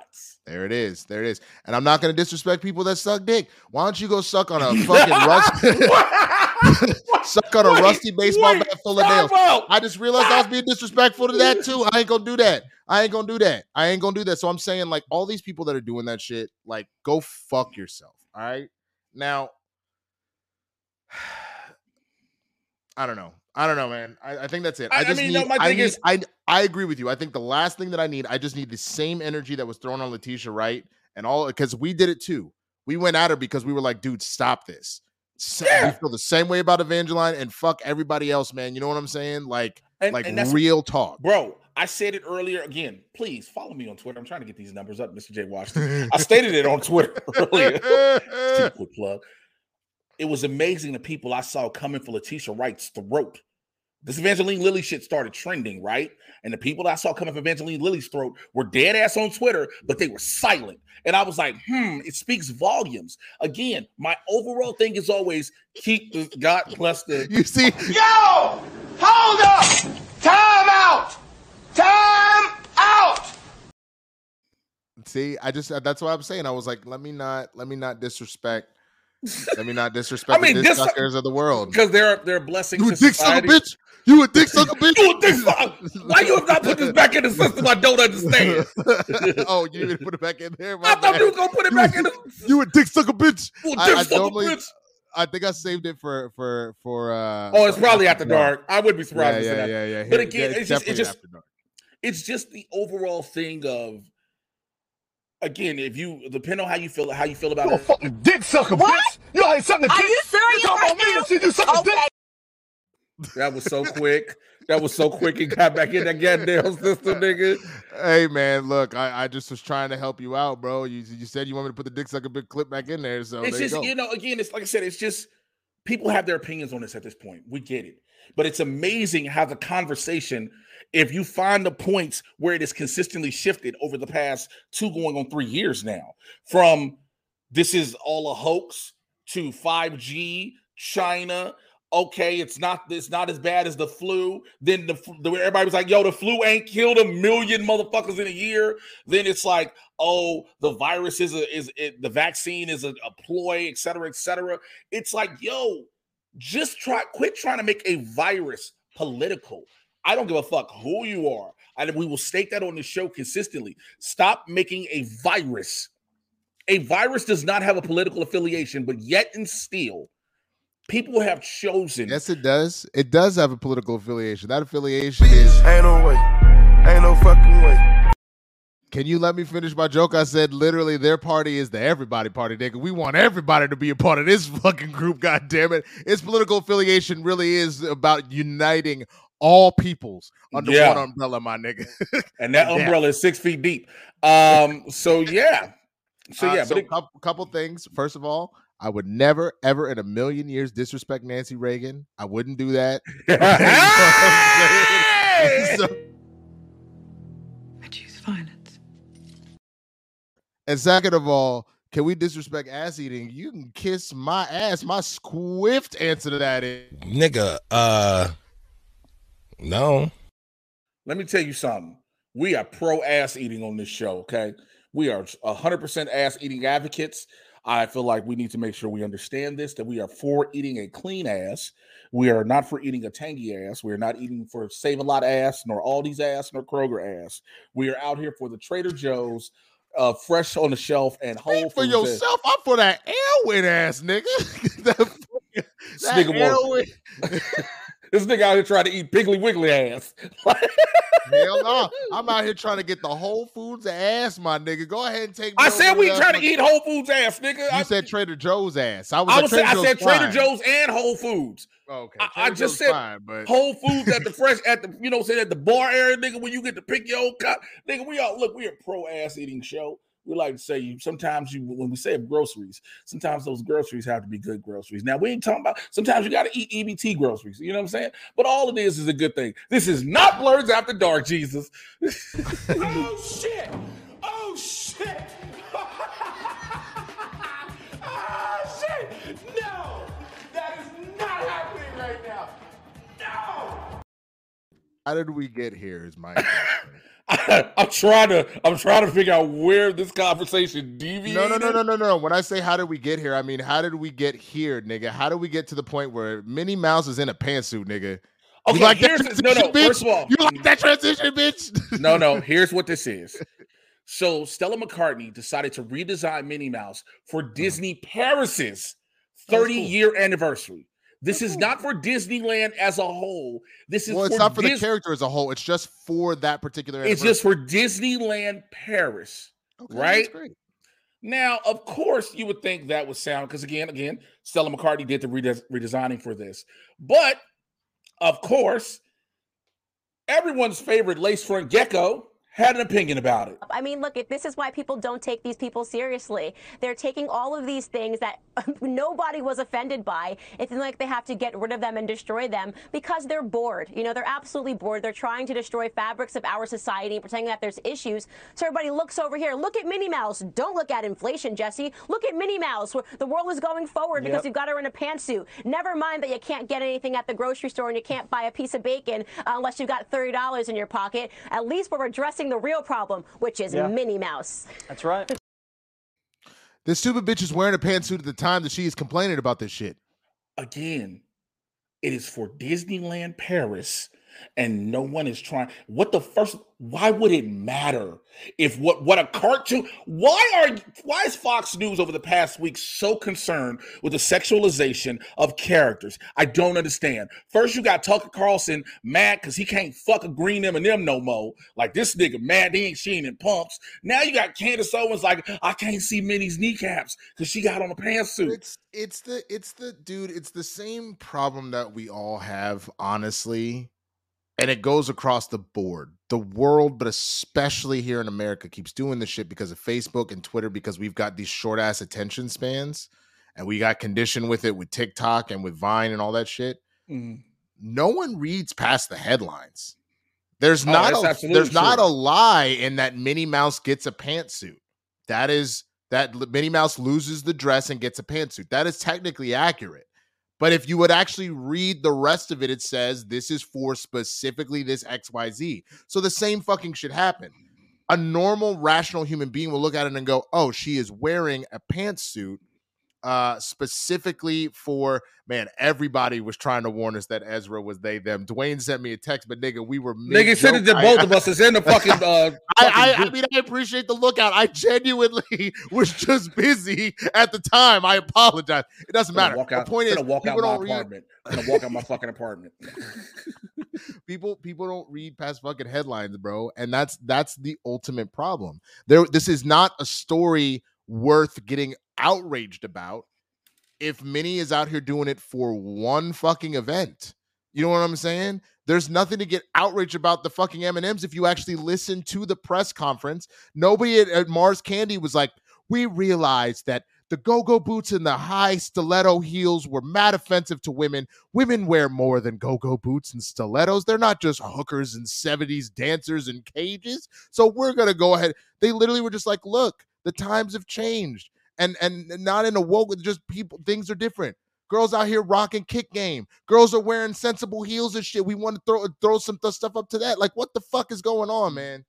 There it is. There it is. And I'm not going to disrespect people that suck dick. Why don't you go suck on a fucking rusty, suck on a wait, rusty baseball wait, bat full of nails? Out. I just realized I was being disrespectful to that too. I ain't going to do that. I ain't going to do that. I ain't going to do that. So I'm saying, like, all these people that are doing that shit, like, go fuck yourself. All right? Now, I don't know. I don't know, man. I, I think that's it. I, I just I mean, need, no, my thing I, need, is- I I agree with you. I think the last thing that I need, I just need the same energy that was thrown on Letitia Wright and all, because we did it too. We went at her because we were like, dude, stop this. Yeah. We feel the same way about Evangeline and fuck everybody else, man. You know what I'm saying? Like, and, like and real talk. Bro, I said it earlier again. Please follow me on Twitter. I'm trying to get these numbers up, Mister J. Washington. I stated it on Twitter earlier. Quick plug. It was amazing the people I saw coming for Letitia Wright's throat. This Evangeline Lilly shit started trending, right? And the people that I saw coming for Evangeline Lilly's throat were dead ass on Twitter, but they were silent. And I was like, hmm, it speaks volumes. Again, my overall thing is always keep the God plus the. You see? Yo! Hold up! Time out! Time out! See, I just, that's what I'm saying. I was like, let me not, let me not disrespect. Let me not disrespect I mean, the dick suckers of the world. Because they're they're blessings. You a dick sucker bitch? You a dick sucker bitch? You a dick sucker? Why you have not put this back in the system? I don't understand. Oh, you didn't put it back in there? I thought you were gonna put it you, back in the You a dick sucker bitch? You a dick I, sucker I normally, bitch? I think I saved it for for for uh Oh, it's probably after dark. I would be surprised. Yeah, yeah, yeah, yeah, yeah. But again, yeah, it's just it's just it's just the overall thing of again, if you depend on how you feel how you feel about you it. A fucking dick sucker, what? bitch. You ain't something to Are you serious? You talking right about me and see you suck okay. dick. That was so quick. That was so quick. He got back in that goddamn system, nigga. Hey man, look, I, I just was trying to help you out, bro. You you said you want me to put the dick sucker big clip back in there, so it's there just you, go. you know, again, it's like I said, it's just people have their opinions on this at this point. We get it, but it's amazing how the conversation, if you find the points where it is consistently shifted over the past two going on three years now, from this is all a hoax to five G, China. Okay, it's not it's not as bad as the flu. Then the, the everybody was like, "Yo, the flu ain't killed a million motherfuckers in a year." Then it's like, "Oh, the virus is a is it, the vaccine is a, a ploy, et cetera, et cetera." It's like, yo, just try quit trying to make a virus political. I don't give a fuck who you are, and we will state that on the show consistently. Stop making a virus. A virus does not have a political affiliation, but yet and still, people have chosen. Yes, it does. It does have a political affiliation. That affiliation is. Ain't no way. Ain't no fucking way. Can you let me finish my joke? I said literally their party is the everybody party, nigga. We want everybody to be a part of this fucking group, god damn it. Its political affiliation really is about uniting all peoples under yeah. one umbrella, my nigga. And that umbrella yeah. is six feet deep. Um, so yeah. So yeah, uh, so but a couple, couple things. First of all, I would never, ever in a million years disrespect Nancy Reagan. I wouldn't do that. so, I choose violence. And second of all, can we disrespect ass eating? You can kiss my ass. My swift answer to that is, nigga, uh, no. Let me tell you something. We are pro ass eating on this show, okay? We are one hundred percent ass eating advocates. I feel like we need to make sure we understand this, that we are for eating a clean ass. We are not for eating a tangy ass. We are not eating for Save-A-Lot ass, nor Aldi's ass, nor Kroger ass. We are out here for the Trader Joe's, uh, fresh on the shelf, and whole for yourself. I'm for that Elwyn ass, nigga. that, that this, nigga this nigga out here trying to eat Piggly Wiggly ass. Hell no. I'm out here trying to get the Whole Foods ass, my nigga. Go ahead and take me I said we trying to eat Whole Foods ass, nigga. You I, said Trader Joe's ass. I was I, like, was Trader say, Joe's I said fine. Trader Joe's and Whole Foods. Okay. I, I just said fine, but... Whole Foods at the fresh, at the, you know, say at the bar area, nigga, when you get to pick your own cut. Nigga, we all, look, we a pro ass eating show. We like to say you sometimes you when we say groceries, sometimes those groceries have to be good groceries. Now we ain't talking about sometimes you got to eat E B T groceries, you know what I'm saying? But all it is is a good thing. This is not Blurs After Dark, Jesus. Oh shit! Oh shit! Oh shit! No! That is not happening right now! No! How did we get here? Is my I, I'm trying to I'm trying to figure out where this conversation deviated. No, no, no, no, no, no. When I say how did we get here, I mean how did we get here, nigga? How did we get to the point where Minnie Mouse is in a pantsuit, nigga? Okay, you like here's that no, no. bitch? First of all, you like that transition, bitch? no, no. Here's what this is. So Stella McCartney decided to redesign Minnie Mouse for Disney Paris's thirty-year cool. anniversary. This That's is cool. not for Disneyland as a whole. This is well, it's for not for Dis- the character as a whole. It's just for that particular anniversary. It's just for Disneyland Paris, okay, right? That's great. Now, of course, you would think that would sound because again, again, Stella McCartney did the rede- redesigning for this, but of course, everyone's favorite lace front gecko had an opinion about it. I mean, look, if this is why people don't take these people seriously. They're taking all of these things that nobody was offended by. It's like they have to get rid of them and destroy them because they're bored. You know, they're absolutely bored. They're trying to destroy fabrics of our society and pretending that there's issues. So everybody looks over here. Look at Minnie Mouse. Don't look at inflation, Jesse. Look at Minnie Mouse. The world is going forward because yep. you've got her in a pantsuit. Never mind that you can't get anything at the grocery store and you can't buy a piece of bacon uh, unless you've got thirty dollars in your pocket. At least we're addressing the real problem, which is yeah. Minnie Mouse. That's right. This stupid bitch is wearing a pantsuit at the time that she is complaining about this shit. Again, it is for Disneyland Paris, and no one is trying. What the first? Why would it matter if what what a cartoon? Why are why is Fox News over the past week so concerned with the sexualization of characters? I don't understand. First, you got Tucker Carlson mad because he can't fuck a green M and M no more. Like this nigga mad, he ain't she ain't in pumps. Now you got Candace Owens like I can't see Minnie's kneecaps because she got on a pantsuit. It's it's the it's the dude. It's the same problem that we all have, honestly. And it goes across the board. The world, but especially here in America, keeps doing this shit because of Facebook and Twitter, because we've got these short-ass attention spans, and we got conditioned with it with TikTok and with Vine and all that shit. Mm. No one reads past the headlines. There's oh, not a, there's true. not a lie in that Minnie Mouse gets a pantsuit. That is that Minnie Mouse loses the dress and gets a pantsuit. That is technically accurate. But if you would actually read the rest of it, it says this is for specifically this X Y Z. So the same fucking shit happened. A normal, rational human being will look at it and go, oh, she is wearing a pantsuit uh, specifically for, man, everybody was trying to warn us that Ezra was they, them. Dwayne sent me a text, but nigga, we were Nigga sent it to both I, of us. It's in the fucking... Uh, I, I, I mean, I appreciate the lookout. I genuinely was just busy at the time. I apologize. It doesn't matter. Walk out, the point is, walk people out don't my apartment. I'm gonna walk out my fucking apartment. people, people don't read past fucking headlines, bro, and that's that's the ultimate problem. There, this is not a story worth getting outraged about if Minnie is out here doing it for one fucking event. You know what I'm saying? There's nothing to get outraged about the fucking M and M's if you actually listen to the press conference. Nobody at, at Mars Candy was like, we realized that the go-go boots and the high stiletto heels were mad offensive to women. Women wear more than go-go boots and stilettos. They're not just hookers and seventies dancers in cages. So we're going to go ahead. They literally were just like, look, the times have changed. And and not in a woke, just people, things are different. Girls out here rocking kick game. Girls are wearing sensible heels and shit. We want to throw throw some th- stuff up to that. Like, what the fuck is going on, man?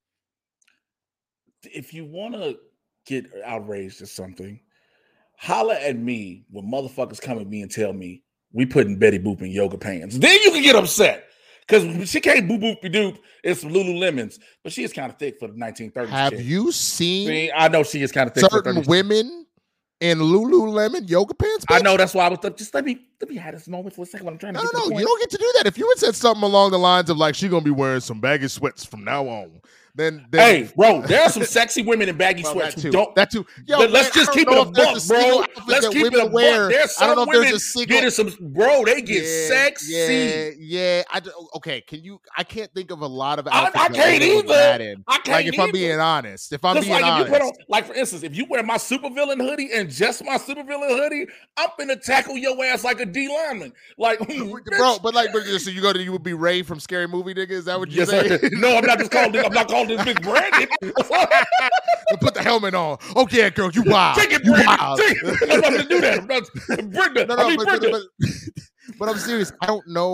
If you want to get outraged or something, holla at me when motherfuckers come at me and tell me we putting Betty Boop in yoga pants. Then you can get upset. Because she can't boop boop doop. It's some Lululemons, but she is kind of thick for the nineteen thirties. Have chick. you seen? I, mean, I know she is kind of thick. Certain for women in Lululemon yoga pants. Bitch? I know that's why I was just let me let me have this moment for a second. When I'm trying to. No, get no, to the no. point. You don't get to do that. If you had said something along the lines of like she gonna be wearing some baggy sweats from now on, then, then hey, bro, there are some sexy women in baggy well, sweats. That too. Don't that too. Yo, man, let's just keep it a buck, bro. Let's keep it a buck. There's some I don't know women if there's a single... getting some, bro. They get yeah, sexy. Yeah, yeah. I do, okay. Can you? I can't think of a lot of outfits. I, I can't either. I can't like if either. I'm being honest. If I'm being like honest. If you put on, like for instance, if you wear my supervillain hoodie and just my supervillain hoodie, I'm finna tackle your ass like a D lineman. Like, bro, but like, so you go to you would be Ray from Scary Movie, nigga? Is that what you yes, say? No, I'm not just calling. This, I'm not calling this bitch Brandon. Put the helmet on. Okay, girl, you wild. Take it, you Brandon. wild. Take it. I'm not gonna do that. I'm not Brenda. No, no, I mean, but, Brenda. But, but, but I'm serious. I don't know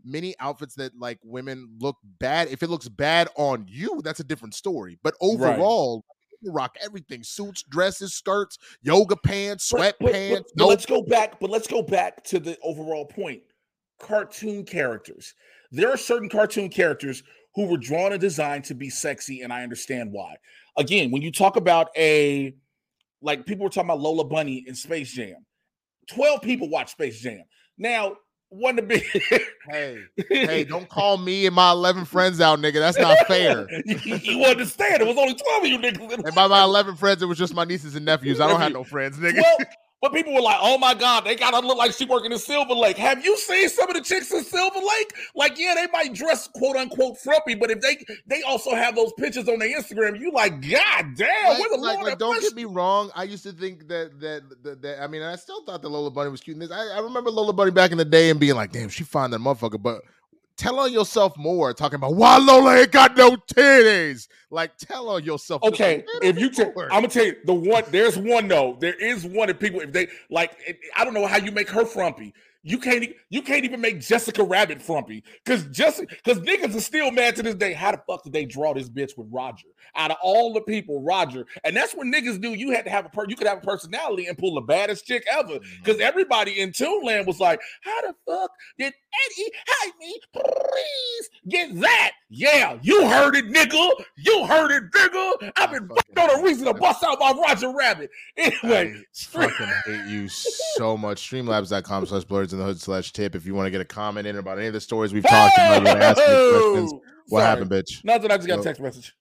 many outfits that like women look bad. If it looks bad on you, that's a different story. But overall, right. rock everything: suits, dresses, skirts, yoga pants, sweatpants. But, but, but, but let's go back. But let's go back to the overall point. Cartoon characters. There are certain cartoon characters who were drawn and designed to be sexy, and I understand why. Again, when you talk about a, like people were talking about Lola Bunny in Space Jam, twelve people watch Space Jam. Now, one to be, hey, hey, don't call me and my eleven friends out, nigga. That's not fair. you, you understand? It was only twelve of you niggas. And by my eleven friends, it was just my nieces and nephews. I don't have no friends, nigga. Well, but people were like, oh my God, they gotta look like she working in Silver Lake. Have you seen some of the chicks in Silver Lake? Like, yeah, they might dress quote unquote frumpy, but if they they also have those pictures on their Instagram, you like, God damn, like, where the like, Lord like, don't push? get me wrong. I used to think that that that, that I mean, I still thought the Lola Bunny was cute. And this, I, I remember Lola Bunny back in the day and being like, damn, she fine that motherfucker, but tell on yourself more, talking about why Lola ain't got no titties. Like, tell on yourself. Okay, if you take, I'm gonna tell you the one. There's one though. There is one that people, if they like, it, I don't know how you make her frumpy. You can't. e- You can't even make Jessica Rabbit frumpy because Jessica, because niggas are still mad to this day. How the fuck did they draw this bitch with Roger? Out of all the people, Roger, and that's when niggas knew you had to have a per. You could have a personality and pull the baddest chick ever. Because everybody in Toonland was like, "How the fuck did Eddie hide me? Please get that." Yeah, you heard it, nigga. You heard it, nigga. I've been fucking on a reason to bust out my Roger Rabbit. Anyway, I fucking hate you so much. Streamlabs.com slash blurs in the hood slash tip. If you want to get a comment in about any of the stories we've talked about, you want to ask me questions. What Sorry. happened, bitch? Nothing. I just got a text message.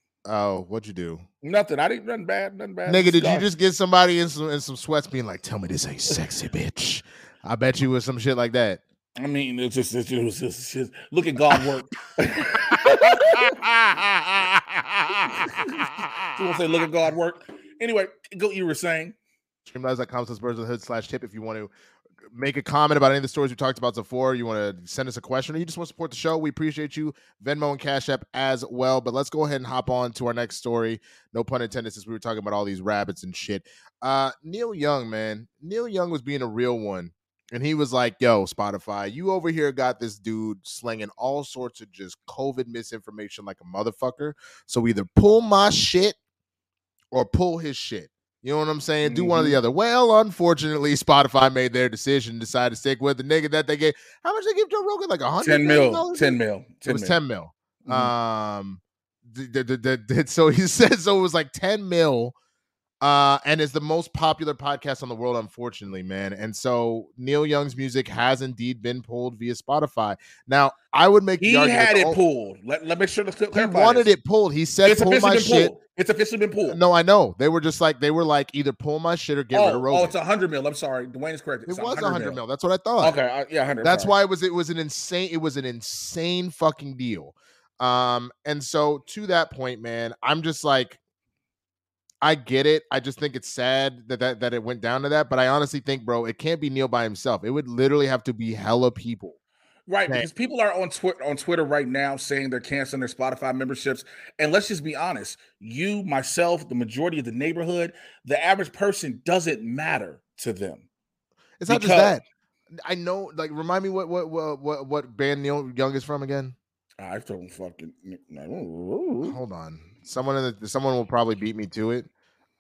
Oh, what'd you do? Nothing. I didn't. Nothing bad. Nothing bad. Nigga, did Go. you just get somebody in some in some sweats being like, tell me this ain't sexy, bitch? I bet you was some shit like that. I mean, it's just, it's just, it's just look at God work. You want to say look at God work? Anyway, go. You were saying. Streamlabs.com slash birds of the hood slash tip. If you want to make a comment about any of the stories we talked about before, you want to send us a question, or you just want to support the show, we appreciate you. Venmo and Cash App as well. But let's go ahead and hop on to our next story. No pun intended, since we were talking about all these rabbits and shit. Uh, Neil Young, man. Neil Young was being a real one. And he was like, yo, Spotify, you over here got this dude slinging all sorts of just COVID misinformation like a motherfucker. So either pull my shit or pull his shit. You know what I'm saying? Do mm-hmm. one or the other. Well, unfortunately, Spotify made their decision, decided to stick with the nigga that they gave. How much they give Joe Rogan? Like a hundred ten mil. Ten mil. It was ten mil. Mm-hmm. Um, the, the, the, the, so he said, so it was like ten mil. Uh, and it's the most popular podcast on the world, unfortunately, man. And so Neil Young's music has indeed been pulled via Spotify. Now, I would make he the had it oh, pulled. Let let me make sure to clarify. He wanted this. it pulled. He said, it's "Pull my shit." Pulled. It's officially been pulled. No, I know. They were just like they were like either pull my shit or get oh, rid of Rogan. Oh, it's a hundred mil. I'm sorry, Dwayne is correct. It's it was a hundred mil. mil. That's what I thought. Okay, uh, yeah, hundred. That's why it was. It was an insane. It was an insane fucking deal. Um, and so to that point, man, I'm just like. I get it. I just think it's sad that, that that it went down to that. But I honestly think, bro, it can't be Neil by himself. It would literally have to be hella people. Right, man. Because people are on Twitter on Twitter right now saying they're canceling their Spotify memberships. And let's just be honest. You, myself, the majority of the neighborhood, the average person doesn't matter to them. It's not just that. I know, like, remind me what what what what, what band Neil Young is from again? I don't fucking hold on. Someone in the, someone will probably beat me to it.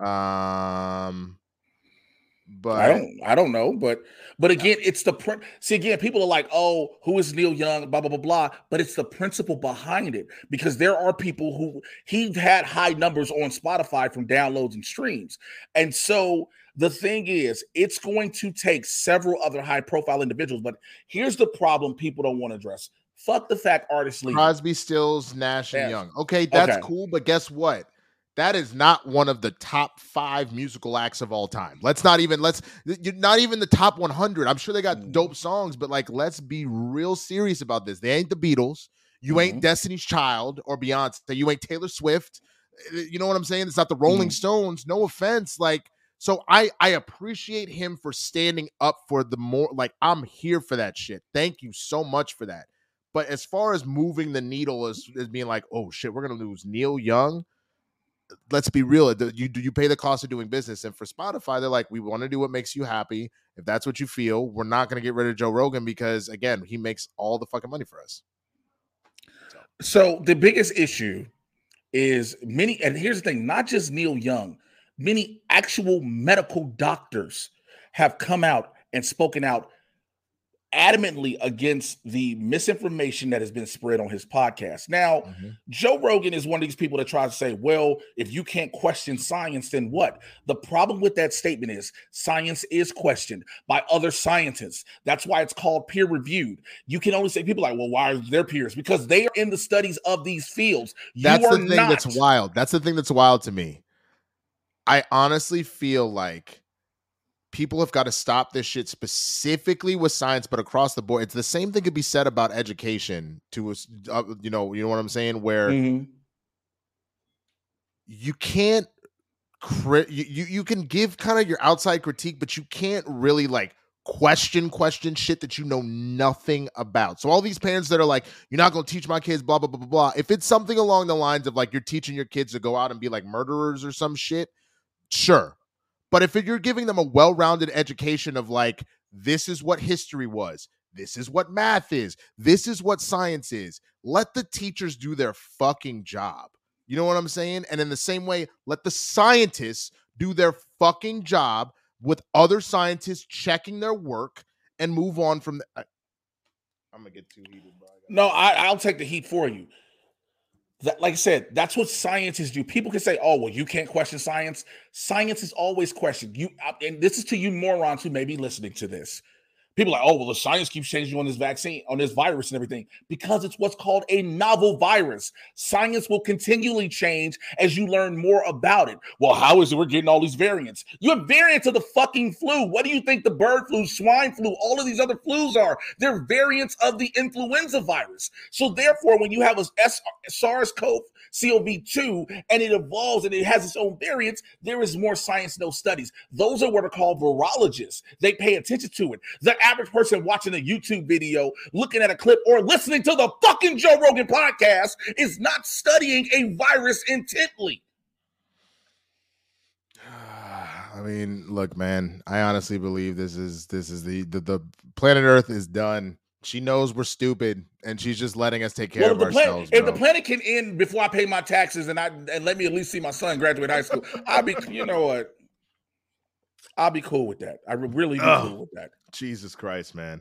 Um, but I don't, I don't know. But, but again, it's the print. See, again, people are like, "Oh, who is Neil Young?" Blah blah blah blah. But it's the principle behind it, because there are people who he had high numbers on Spotify from downloads and streams, and so the thing is, it's going to take several other high-profile individuals. But here's the problem: people don't want to address. Fuck the fact artists leave. Crosby, Stills, Nash, and yeah. Young. Okay, that's okay. cool, but guess what? That is not one of the top five musical acts of all time. Let's not even, let's, not even the top one hundred. I'm sure they got mm. dope songs, but like, let's be real serious about this. They ain't the Beatles. You mm-hmm. ain't Destiny's Child or Beyonce. You ain't Taylor Swift. You know what I'm saying? It's not the Rolling mm. Stones. No offense. Like, so I, I appreciate him for standing up for the more, like, I'm here for that shit. Thank you so much for that. But as far as moving the needle as, as being like, oh shit, we're going to lose Neil Young. Let's be real. You you pay the cost of doing business. And for Spotify, they're like, we want to do what makes you happy. If that's what you feel, we're not going to get rid of Joe Rogan because, again, he makes all the fucking money for us. So, so the biggest issue is many, and here's the thing, not just Neil Young, many actual medical doctors have come out and spoken out adamantly against the misinformation that has been spread on his podcast. Now, mm-hmm. Joe Rogan is one of these people that tries to say, well, if you can't question science, then what? The problem with that statement is science is questioned by other scientists. That's why it's called peer reviewed. You can only say people like, well, why are their peers? Because they are in the studies of these fields. You that's are the thing not. that's wild. That's the thing that's wild to me. I honestly feel like people have got to stop this shit specifically with science, but across the board. It's the same thing could be said about education to us, uh, you know, you know what I'm saying? Where mm-hmm. you can't, cri- you, you, you can give kind of your outside critique, but you can't really like question, question shit that you know nothing about. So all these parents that are like, you're not going to teach my kids, blah, blah, blah, blah, blah. If it's something along the lines of like, you're teaching your kids to go out and be like murderers or some shit, sure. But if you're giving them a well-rounded education of like, this is what history was, this is what math is, this is what science is, let the teachers do their fucking job. You know what I'm saying? And in the same way, let the scientists do their fucking job with other scientists checking their work and move on from the... I, I'm going to get too heated, bro. No, I, I'll take the heat for you. That, like I said, that's what scientists do. People can say, oh, well, you can't question science. Science is always questioned. You, and this is to you morons who may be listening to this. People are like, oh, well, the science keeps changing on this vaccine, on this virus and everything, because it's what's called a novel virus. Science will continually change as you learn more about it. Well, how is it we're getting all these variants? You have variants of the fucking flu. What do you think the bird flu, swine flu, all of these other flus are? They're variants of the influenza virus. So therefore, when you have a SARS-C o V two and it evolves and it has its own variants, there is more science, no studies. Those are what are called virologists. They pay attention to it. The average person watching a YouTube video, looking at a clip, or listening to the fucking Joe Rogan podcast is not studying a virus intently. I mean, look, man, I honestly believe this is this is the the, the planet Earth is done. She knows we're stupid, and she's just letting us take care well, of the ourselves. Planet, if the planet can end before I pay my taxes and I and let me at least see my son graduate high school, I'll be, you know what? I'll be cool with that. I would really be oh, cool with that. Jesus Christ, man.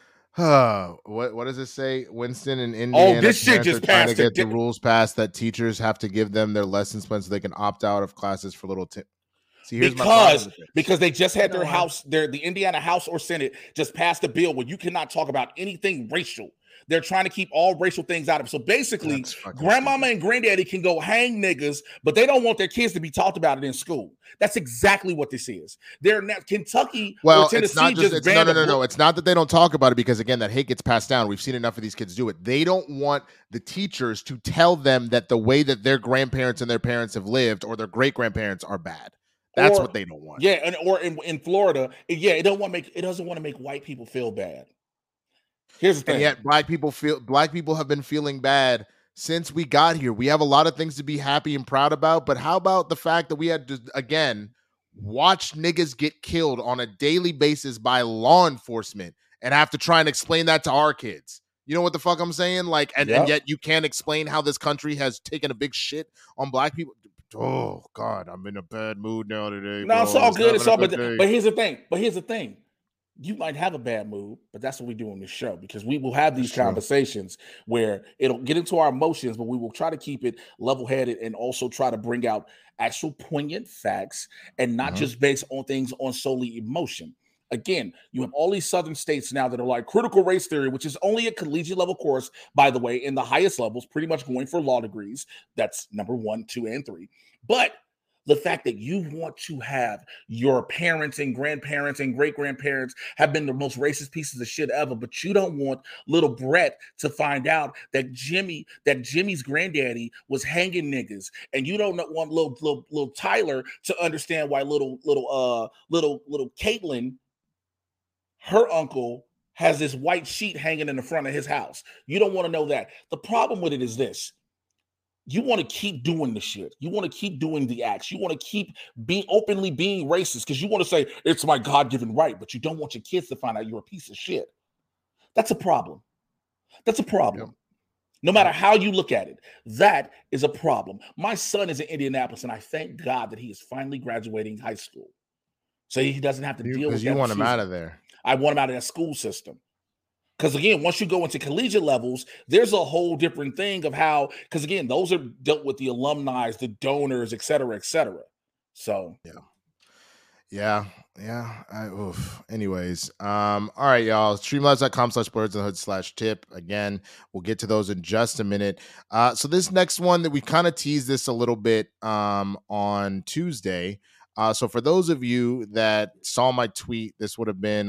Uh, what what does it say? Winston and Indiana. Oh, this shit just trying passed. to get the rules passed that teachers have to give them their lessons plans so they can opt out of classes for little. T- See, here's because because they just had their house, their the Indiana House or Senate just passed a bill where you cannot talk about anything racial. They're trying to keep all racial things out of it. So basically, grandmama and granddaddy can go hang niggas, but they don't want their kids to be talked about it in school. That's exactly what this is. They're not Kentucky well, or Tennessee it's not just, just it's, no, no, no, no. It's not that they don't talk about it because, again, that hate gets passed down. We've seen enough of these kids do it. They don't want the teachers to tell them that the way that their grandparents and their parents have lived or their great-grandparents are bad. That's or, what they don't want. Yeah, and or in, in Florida, yeah, it don't want make it doesn't want to make white people feel bad. Here's the thing. And yet black people feel black people have been feeling bad since we got here. We have a lot of things to be happy and proud about, but how about the fact that we had to again watch niggas get killed on a daily basis by law enforcement and have to try and explain that to our kids? You know what the fuck I'm saying? Like, and, yep. and yet you can't explain how this country has taken a big shit on black people. Oh God, I'm in a bad mood now today. No, bro. it's all it's good. It's all good. Day. But here's the thing. But here's the thing. You might have a bad mood, but that's what we do on this show because we will have these that's conversations true. Where it'll get into our emotions, but we will try to keep it level-headed and also try to bring out actual poignant facts and not mm-hmm. just based on things on solely emotion. Again, you have all these southern states now that are like critical race theory, which is only a collegiate level course, by the way, in the highest levels, pretty much going for law degrees. That's number one, two, and three. But the fact that you want to have your parents and grandparents and great-grandparents have been the most racist pieces of shit ever, but you don't want little Brett to find out that Jimmy, that Jimmy's granddaddy was hanging niggas, and you don't want little little, little Tyler to understand why little little uh little little Caitlin, her uncle, has this white sheet hanging in the front of his house. You don't want to know that. The problem with it is this. you want to keep doing the shit. You want to keep doing the acts. You want to keep being openly being racist because you want to say it's my God-given right, but you don't want your kids to find out you're a piece of shit. That's a problem. That's a problem. Yep. No matter how you look at it, that is a problem. My son is in Indianapolis, and I thank God that he is finally graduating high school. So he doesn't have to you, deal with that. You want him season. out of there. I want him out of that school system. Because, again, once you go into collegiate levels, there's a whole different thing of how, because, again, those are dealt with the alumni, the donors, et cetera, et cetera. So, yeah. Yeah, yeah. I, oof. Anyways, um, all right, y'all. Streamlabs.com slash birds and hood slash tip. Again, we'll get to those in just a minute. Uh, so this next one that we kind of teased this a little bit um, on Tuesday. Uh, so for those of you that saw my tweet, this would have been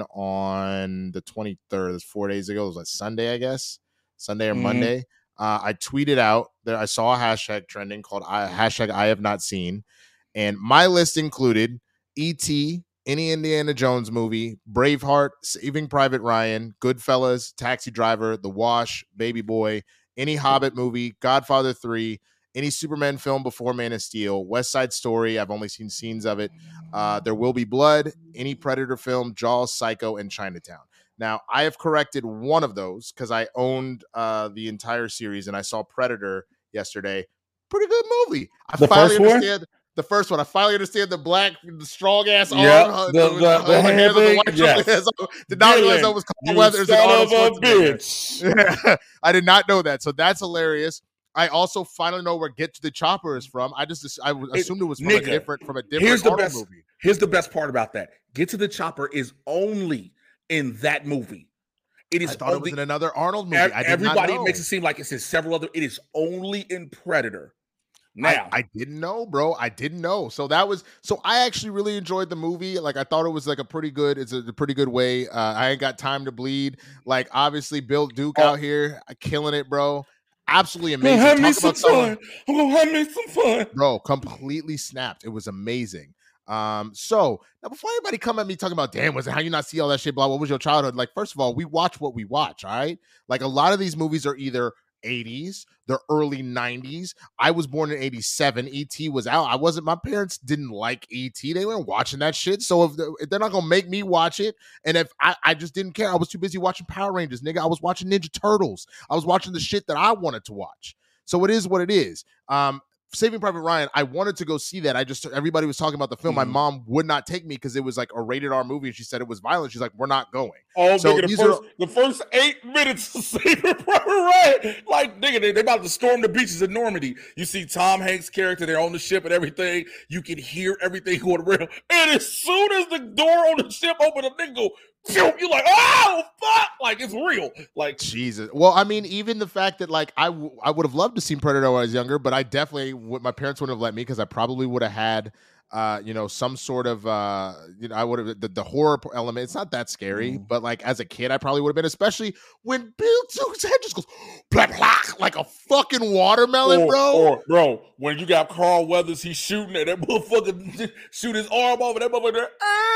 on the twenty-third. That's four days ago. It was like Sunday, I guess. Sunday or mm-hmm. Monday. Uh, I tweeted out that I saw a hashtag trending called I, hashtag I have not seen. And my list included E T, any Indiana Jones movie, Braveheart, Saving Private Ryan, Goodfellas, Taxi Driver, The Wash, Baby Boy, any Hobbit movie, Godfather three, any Superman film before Man of Steel, West Side Story, I've only seen scenes of it, uh, There Will Be Blood, any Predator film, Jaws, Psycho, and Chinatown. Now, I have corrected one of those because I owned uh, the entire series, and I saw Predator yesterday. Pretty good movie. I the finally first one? understand the first one. I finally understand the black, the strong ass yep, arm. The, the, the, the, the hair thing. Yes. Did not realize that was Carl Weathers and Arnold Schwarzenegger. I did not know that. So that's hilarious. I also finally know where Get to the Chopper is from. I just I assumed it was from Nigga, a different from a different here's the Arnold best, movie. Here's the best part about that. Get to the Chopper is only in that movie. It is I thought only, it was in another Arnold movie. I did everybody not know. makes it seem like it's in several other. It is only in Predator. Now I, I didn't know, bro. I didn't know. So that was so I actually really enjoyed the movie. Like I thought it was like a pretty good. It's a, a pretty good way. Uh, I ain't got time to bleed. Like obviously Bill Duke oh. out here killing it, bro. Absolutely amazing. Have Talk me about some someone, fun. I'm gonna have me some fun, bro. Completely snapped. It was amazing. Um, so now before anybody come at me talking about, damn, was it how you not see all that shit? Blah, what was your childhood? Like, first of all, we watch what we watch. All right. Like a lot of these movies are either eighties, they're early nineties. I was born in eighty-seven. E T was out. I wasn't, my parents didn't like E T. They weren't watching that shit. So if, if they're not gonna make me watch it, and if I, I just didn't care, I was too busy watching Power Rangers, nigga. I was watching Ninja Turtles. I was watching the shit that I wanted to watch. So it is what it is. Um, Saving Private Ryan, I wanted to go see that. I just, everybody was talking about the film. Mm-hmm. My mom would not take me because it was like a rated R movie. And she said it was violent. She's like, we're not going. Oh, so nigga, the first, are, the first eight minutes of Saving Private Ryan, like, nigga, they, they about to storm the beaches of Normandy. You see Tom Hanks' character, they're on the ship and everything. You can hear everything going around. And as soon as the door on the ship opens, the nigga go, you're like, oh, fuck. Like, it's real. Like, Jesus. Well, I mean, even the fact that, like, I, w- I would have loved to see Predator when I was younger, but I definitely, would, my parents wouldn't have let me because I probably would have had, uh, you know, some sort of, uh, you know, I would have, the, the horror element, it's not that scary, mm. but, like, as a kid, I probably would have been, especially when Bill Duke's head just goes, blah, blah, like a fucking watermelon, or, bro. Or, bro, when you got Carl Weathers, he's shooting at that motherfucker, shoot his arm over that motherfucker.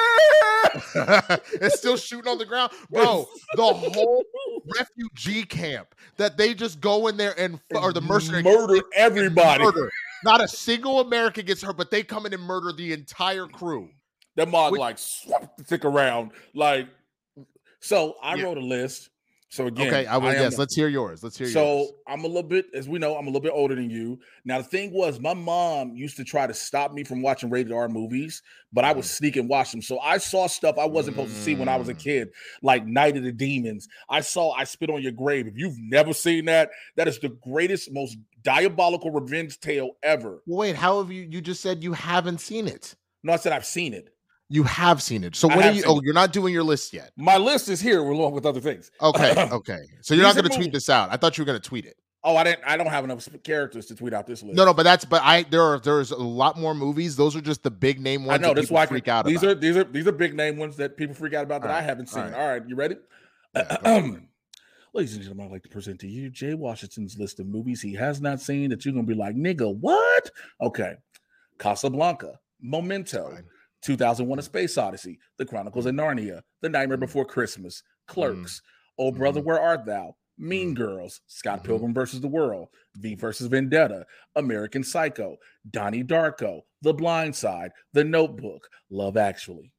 It's still shooting on the ground, bro. The whole refugee camp that they just go in there and or the mercenary murder everybody. Murder. Not a single American gets hurt, but they come in and murder the entire crew. That mug like swap the stick around, like. So I yeah. wrote a list. So again, okay, I will. I yes, am, let's hear yours. Let's hear so yours. So I'm a little bit, as we know, I'm a little bit older than you. Now the thing was, my mom used to try to stop me from watching rated R movies, but I would sneak and watch them. So I saw stuff I wasn't supposed to see when I was a kid, like Night of the Demons. I saw I Spit on Your Grave. If you've never seen that, that is the greatest, most diabolical revenge tale ever. Wait, how have you? You just said you haven't seen it. No, I said I've seen it. You have seen it. So when are you? Oh, you're not doing your list yet. My list is here along with other things. Okay, okay. So you're not going to tweet this out. I thought you were going to tweet it. Oh, I didn't. I don't have enough characters to tweet out this list. No, no, but that's. But I there are there's a lot more movies. Those are just the big name ones. I know. That That's why I freak can, out these about. are these are these are big name ones that people freak out about that right, I haven't seen. All right, all right you ready? Yeah, ladies and gentlemen, I'd like to present to you Jay Washington's list of movies he has not seen that you're gonna be like, nigga, what? Okay, Casablanca, Memento. Fine. two thousand one: A Space Odyssey, The Chronicles of Narnia, The Nightmare Before Christmas, Clerks, mm. Oh Brother, mm. Where Art Thou, Mean Mm. Girls, Scott Mhm. Pilgrim versus the World, V versus Vendetta, American Psycho, Donnie Darko, The Blind Side, The Notebook, Love Actually.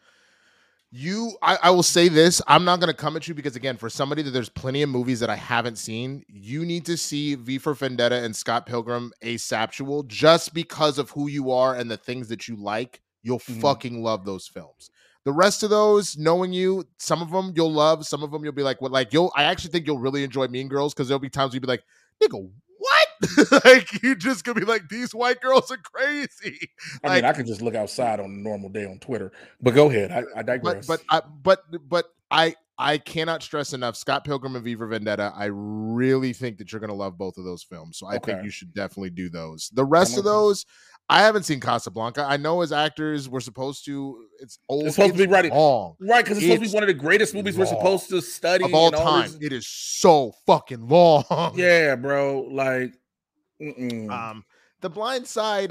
You, I, I will say this. I'm not going to come at you because, again, for somebody that there's plenty of movies that I haven't seen, you need to see V for Vendetta and Scott Pilgrim asaptual just because of who you are and the things that you like. You'll Mhm. fucking love those films. The rest of those, knowing you, some of them you'll love, some of them you'll be like, what? Like you'll. I actually think you'll really enjoy Mean Girls because there'll be times you'll be like, nigga, what? Like you just gonna be like, these white girls are crazy. I Like, mean, I could just look outside on a normal day on Twitter, but go ahead. I, I but digress. but I but but I I cannot stress enough Scott Pilgrim and V for Vendetta. I really think that you're gonna love both of those films. So I think Okay. you should definitely do those. The rest I'm of okay. those, I haven't seen Casablanca. I know as actors we're supposed to. It's old. It's supposed to be right- long, right, because it's supposed to It's be one of the greatest movies we're long. supposed to study of all and all time. this- It is so fucking long. Yeah, bro. Like, mm-mm. Um, The Blind Side.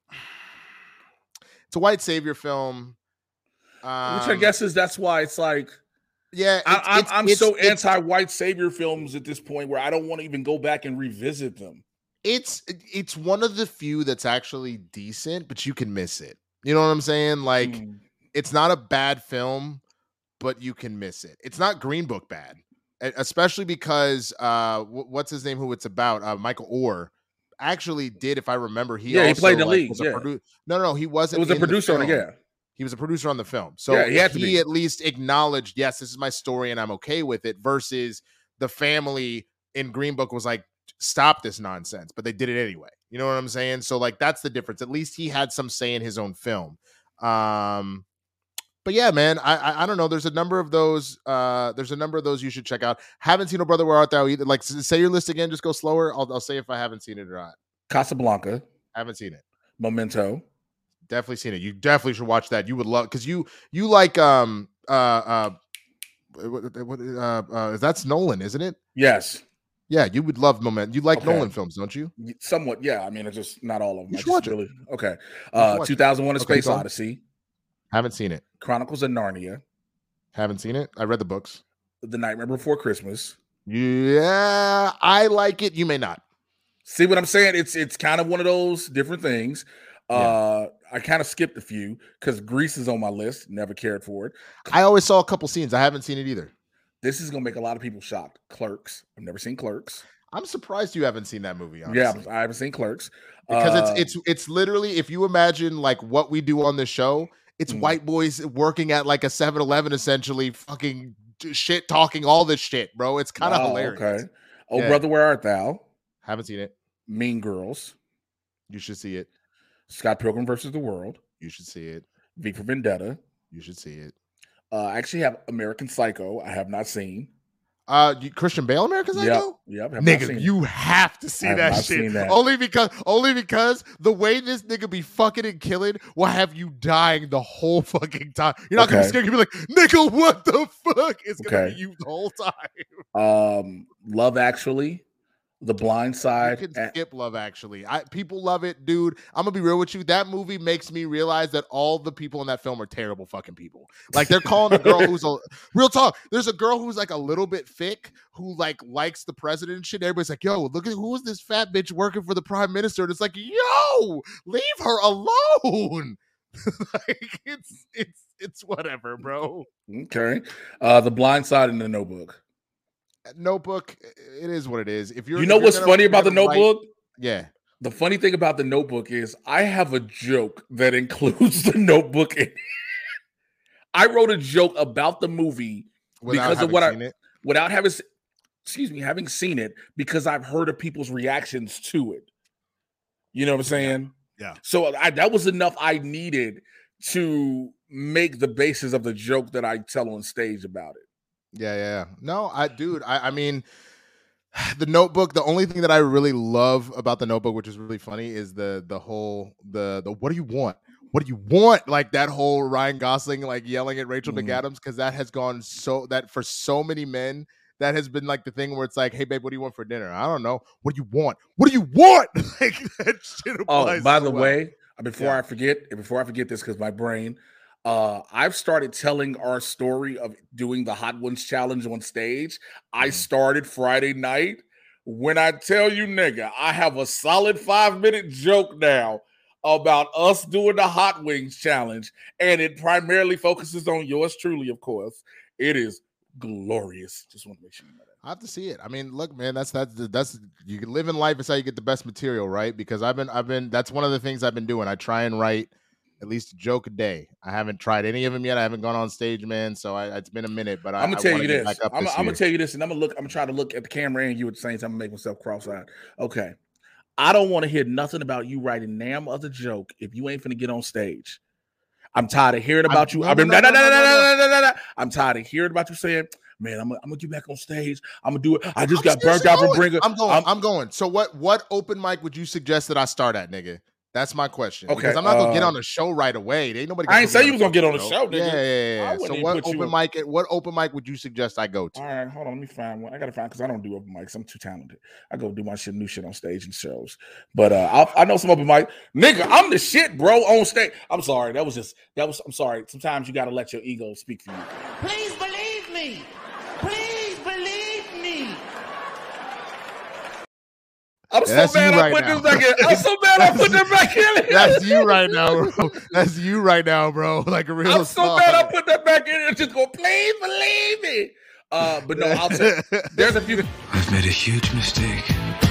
It's a white savior film. Um, which I guess is that's why it's like. Yeah, I, it's- I'm, it's- I'm it's- so it's- anti-white savior films at this point where I don't want to even go back and revisit them. It's it's one of the few that's actually decent, but you can miss it. You know what I'm saying? Like, Mm. it's not a bad film, but you can miss it. It's not Green Book bad, e- especially because uh, wh- what's his name? Who it's about? Uh, Michael Orr actually did, if I remember, he Yeah, he also, played the like, lead, was a yeah. produ- No, no, no, he wasn't. It was a in the producer on it, film. yeah. He was a producer on the film, so Yeah, he had to be. at least acknowledged, yes, this is my story, and I'm okay with it. Versus the family in Green Book was like, stop this nonsense, but they did it anyway. You know what I'm saying? So like that's the difference. At least he had some say in his own film. Um, but yeah, man, I, I I don't know. There's a number of those. Uh, there's a number of those you should check out. Haven't seen Oh Brother Where Art Thou either. Like s- say your list again. Just go slower. I'll I'll say if I haven't seen it or not. Casablanca, Haven't seen it. Memento. Definitely seen it. You definitely should watch that. You would love because you you like um uh uh. What, what, uh, uh, that's Nolan, isn't it? Yes. Yeah, you would love Moment. You like Okay. Nolan films, don't you? Y- Somewhat, yeah. I mean, it's just not all of them. You I should just watch it. really, okay. You should Uh, watch it. two thousand one: A Okay, Space go on. Odyssey, Haven't seen it. Chronicles of Narnia, Haven't seen it. I read the books. The Nightmare Before Christmas. Yeah, I like it. You may not. See what I'm saying? It's it's kind of one of those different things. Uh, I kind of skipped a few because Grease is on my list. Never cared for it. I always saw a couple scenes. I haven't seen it either. This is gonna make a lot of people shocked. Clerks. I've never seen Clerks. I'm surprised you haven't seen that movie. Honestly. Yeah, I haven't seen Clerks because Uh, it's it's it's literally, if you imagine like what we do on the show, it's Mm. white boys working at like a seven eleven essentially, fucking d- shit talking all this shit, bro. It's kind of wow, hilarious. Okay. Oh, Yeah. Brother, Where Art Thou? Haven't seen it. Mean Girls. You should see it. Scott Pilgrim versus the World. You should see it. V for Vendetta. You should see it. Uh, I actually have American Psycho. I have not seen. Uh, you, Christian Bale, American Yep, Psycho. yep, have not Nigga, seen it. you have to see I have that not shit. seen that. Only because, only because the way this nigga be fucking and killing will have you dying the whole fucking time. You're not gonna be Okay. scared. You'll be like, nigga, what the fuck? It's gonna Okay. be you the whole time. Um, Love Actually, The Blind Side. You can and- skip Love Actually. I people love it, dude. I'm gonna be real with you. That movie makes me realize that all the people in that film are terrible fucking people. Like they're calling a girl who's a real talk. There's a girl who's like a little bit thick who like likes the president and shit. Everybody's like, yo, look at who is this fat bitch working for the prime minister? And it's like, yo, leave her alone. Like it's it's it's whatever, bro. Okay. Uh, The Blind Side and The Notebook. Notebook, it is what it is. If you're You know if you're what's gonna- funny if about The you're gonna write- Notebook? Yeah. The funny thing about The Notebook is I have a joke that includes The Notebook in it. I wrote a joke about the movie Without because of having what I seen it? without having s- excuse me, having seen it because I've heard of people's reactions to it. You know what I'm saying? Yeah. So I, that was enough I needed to make the basis of the joke that I tell on stage about it. Yeah, yeah. No, I, dude, I, I mean, the Notebook. The only thing that I really love about the Notebook, which is really funny, is the the whole the the what do you want? What do you want? Like that whole Ryan Gosling like yelling at Rachel Mhm. McAdams, because that has gone so that for so many men. That has been like the thing where it's like, hey, babe, what do you want for dinner? I don't know. What do you want? What do you want? Like that shit Oh, applies by so the well. way, before Yeah. I forget, before I forget this, because my brain, Uh, I've started telling our story of doing the Hot Ones challenge on stage. I started Friday night. When I tell you, nigga, I have a solid five minute joke now about us doing the Hot Wings challenge, and it primarily focuses on yours truly, of course. It is glorious. Just want to make sure you know that. I have to see it. I mean, look, man, that's that's that's you can live in life. It's how you get the best material, right? Because I've been I've been that's one of the things I've been doing. I try and write at least a joke a day. I haven't tried any of them yet. I haven't gone on stage, man. So I, it's been a minute, but I, I'm gonna tell I you this. I'm, this I'm gonna tell you this, and I'm gonna look. I'm gonna try to look at the camera and you at the same time. I'm gonna make myself cross-eyed. Okay, I don't want to hear nothing about you writing damn other joke if you ain't finna get on stage. I'm tired of hearing about I'm, you. no, I've been no, no, no, no, no, no, no, no, no, no, no. I'm tired of hearing about you saying, "Man, I'm gonna, I'm gonna get back on stage. I'm gonna do it. I just I'm got burnt out from going. bringing." I'm going. I'm, I'm going. So what? What open mic would you suggest that I start at, nigga? That's my question. Okay, because I'm not gonna uh, get on a show right away. There ain't nobody. I ain't say you was gonna get on the show, nigga. Yeah, yeah, yeah. I So wouldn't what even put you open in- mic? What open mic would you suggest I go to? All right, hold on. Let me find one. I gotta find because I don't do open mics. I'm too talented. I go do my shit, new shit on stage and shows. But uh, I'll, I know some open mic, nigga. I'm the shit, bro, on stage. I'm sorry. That was just that was. I'm sorry. Sometimes you gotta let your ego speak for you. Please believe me. Please believe me. I'm Yeah, so that's you mad I right put now. this back in. I'm so mad I put that back in. That's you right now, bro. That's you right now, bro. Like a real. I'm so star. mad I put that back in and just go, please believe me. Uh, but no, I'll tell there's a few. I've made a huge mistake.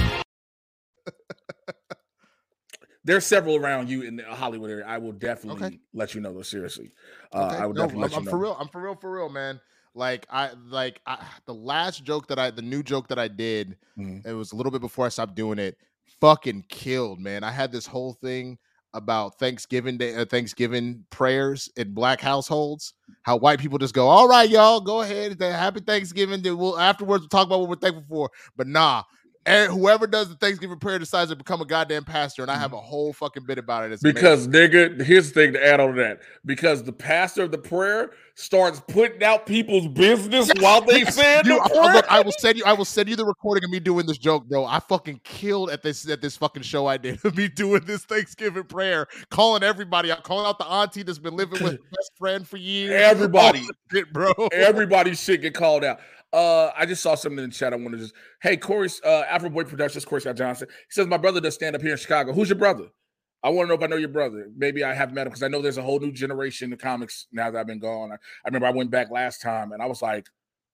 There's several around you in the Hollywood area. I will definitely Okay. let you know those. Seriously, uh, Okay. I would No, definitely I'm, let you I'm know. for real. I'm for real. For real, man. Like I like I, the last joke that I, the new joke that I did, Mhm. it was a little bit before I stopped doing it. Fucking killed, man. I had this whole thing about Thanksgiving Day, uh, Thanksgiving prayers in black households. How white people just go, "All right, y'all, go ahead, happy Thanksgiving." Then we'll afterwards we'll talk about what we're thankful for. But nah, and whoever does the Thanksgiving prayer decides to become a goddamn pastor, and I have a whole fucking bit about it. It's Because amazing. nigga, here's the thing to add on to that. Because the pastor of the prayer starts putting out people's business while they say You, the I- prayer. look, I will send you. I will send you the recording of me doing this joke, bro. I fucking killed at this at this fucking show I did of me doing this Thanksgiving prayer, calling everybody out, calling out the auntie that's been living with her best friend for years. Everybody. All this shit, bro. Everybody's shit get called out. Uh, I just saw something in the chat. I want to just, hey, Corey, uh, Afro Boy Productions, Corey Scott Johnson. He says, my brother does stand up here in Chicago. Who's your brother? I want to know if I know your brother. Maybe I have met him because I know there's a whole new generation of comics now that I've been gone. I, I remember I went back last time and I was like,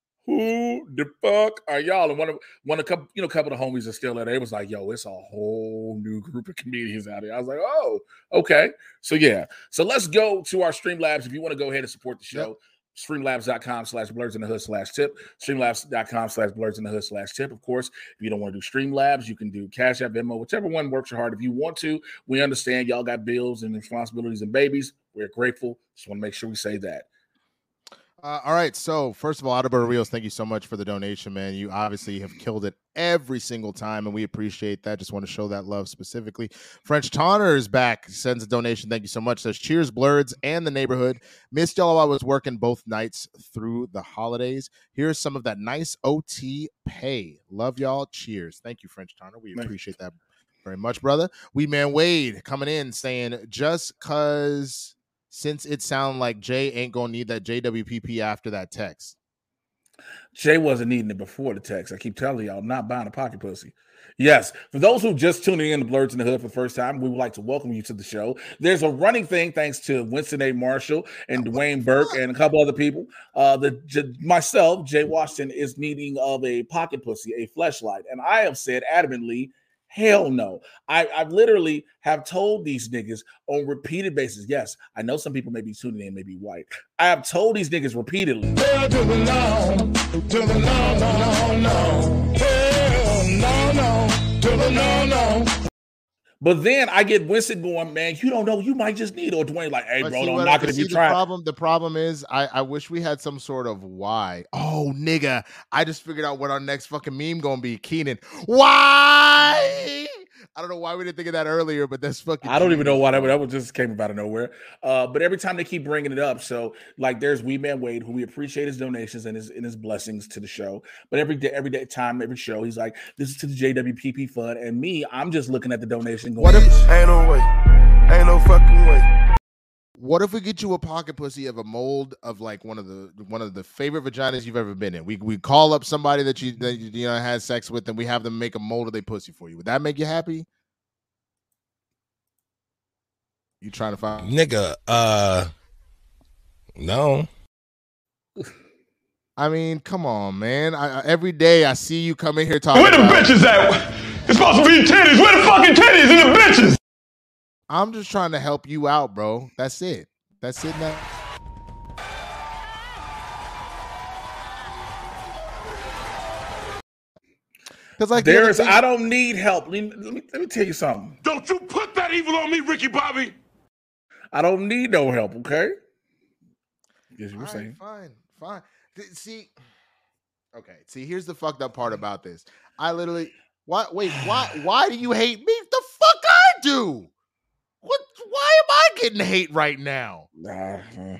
who the fuck are y'all? And one of one of a couple, you know, a couple of the homies are still there. They was like, yo, it's a whole new group of comedians out here. I was like, oh, okay. So yeah. So let's go to our Streamlabs. If you want to go ahead and support the show. Yep. Streamlabs.com slash blurs in the hood slash tip. Streamlabs.com slash blurs in the hood slash tip. Of course, if you don't want to do Streamlabs, you can do Cash App, Venmo, whichever one works your heart. If you want to, we understand y'all got bills and responsibilities and babies. We're grateful. Just want to make sure we say that. Uh, all right. So first of all, Alberto Rios, thank you so much for the donation, man. You obviously have killed it every single time, and we appreciate that. Just want to show that love specifically. French Tonner is back, sends a donation. Thank you so much. Says, cheers, Blurs and the neighborhood. Missed y'all while I was working both nights through the holidays. Here's some of that nice O T pay. Love y'all. Cheers. Thank you, French Tonner. We appreciate that very much, brother. We Man Wade coming in saying, just cause... since it sounded like Jay ain't gonna need that J W P P after that text. Jay wasn't needing it before the text. I keep telling y'all, I'm not buying a pocket pussy. Yes, for those who just tuning in to Blurs in the Hood for the first time, we would like to welcome you to the show. There's a running thing thanks to Winston A. Marshall and Dwayne Burke and a couple other people. Uh, the J- myself, Jay Washington, is needing of a pocket pussy, a fleshlight, and I have said adamantly, hell no. I, I literally have told these niggas on repeated basis. Yes, I know some people may be tuning in, may be white. I have told these niggas repeatedly. Hell to the no, to the no, no, no, no. Hell no, no, to the no, no. But then I get Winston going, man, you don't know, you might just need, or Dwayne like, hey, But bro, see don't what- knock it but if see you the try. Problem, the problem is, I, I wish we had some sort of why. Oh, nigga, I just figured out what our next fucking meme gonna be. Keenan, why? I don't know why we didn't think of that earlier, but that's fucking. I don't even know genius, why that, bro. that was just came out of nowhere. Uh, but every time they keep bringing it up, so like there's Wee Man Wade, who we appreciate his donations and his and his blessings to the show. But every day, every day, time, every show, he's like, "This is to the J W P P fund," and me, I'm just looking at the donation. Going, What if? Ain't no way. Ain't no fucking way. What if we get you a pocket pussy of a mold of like one of the one of the favorite vaginas you've ever been in? We we call up somebody that you that you know had sex with, and we have them make a mold of their pussy for you. Would that make you happy? You trying to find nigga? Uh, no. I mean, come on, man. I, I, every day I see you come in here talking. Where the about, bitches at? It's supposed to be titties. Where the fucking titties and the bitches? I'm just trying to help you out, bro. That's it. That's it now. Because like there's, the I don't need help. Let me, let me let me tell you something. Don't you put that evil on me, Ricky Bobby. I don't need no help. Okay. Yes, you were All saying. Right, fine, fine. See, okay. See, here's the fucked up part about this. I literally. Why? Wait. Why? Why do you hate me? The fuck I do. What? Why am I getting hate right now? Uh, mm,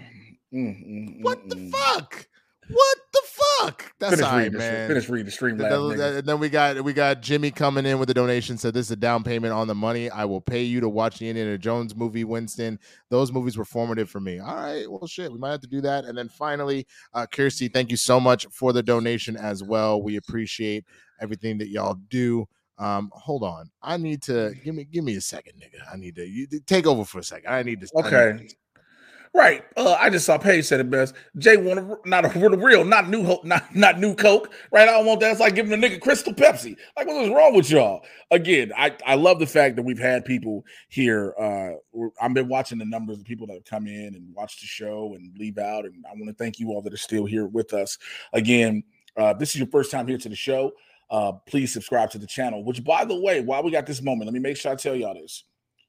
mm, what mm, the mm. fuck? What the fuck? That's finish all right, reading man. The, finish reading the stream. Then, then, then we got we got Jimmy coming in with a donation. Said this is a down payment on the money. I will pay you to watch the Indiana Jones movie, Winston. Those movies were formative for me. All right, well, shit, we might have to do that. And then finally, uh, Kirsty, thank you so much for the donation as well. We appreciate everything that y'all do. Um, hold on. I need to give me give me a second, nigga. I need to you, take over for a second. I need to. Okay. Need to, right. Uh, I just saw Paige said it best. Jay want a, not a real, not new hope, not not new Coke. Right. I don't want that. It's like giving a nigga Crystal Pepsi. Like, what is wrong with y'all? Again, I I love the fact that we've had people here. Uh, I've been watching the numbers of people that have come in and watch the show and leave out, and I want to thank you all that are still here with us. Again, uh, this is your first time here to the show. Uh, please subscribe to the channel, which, by the way, while we got this moment, let me make sure I tell y'all this.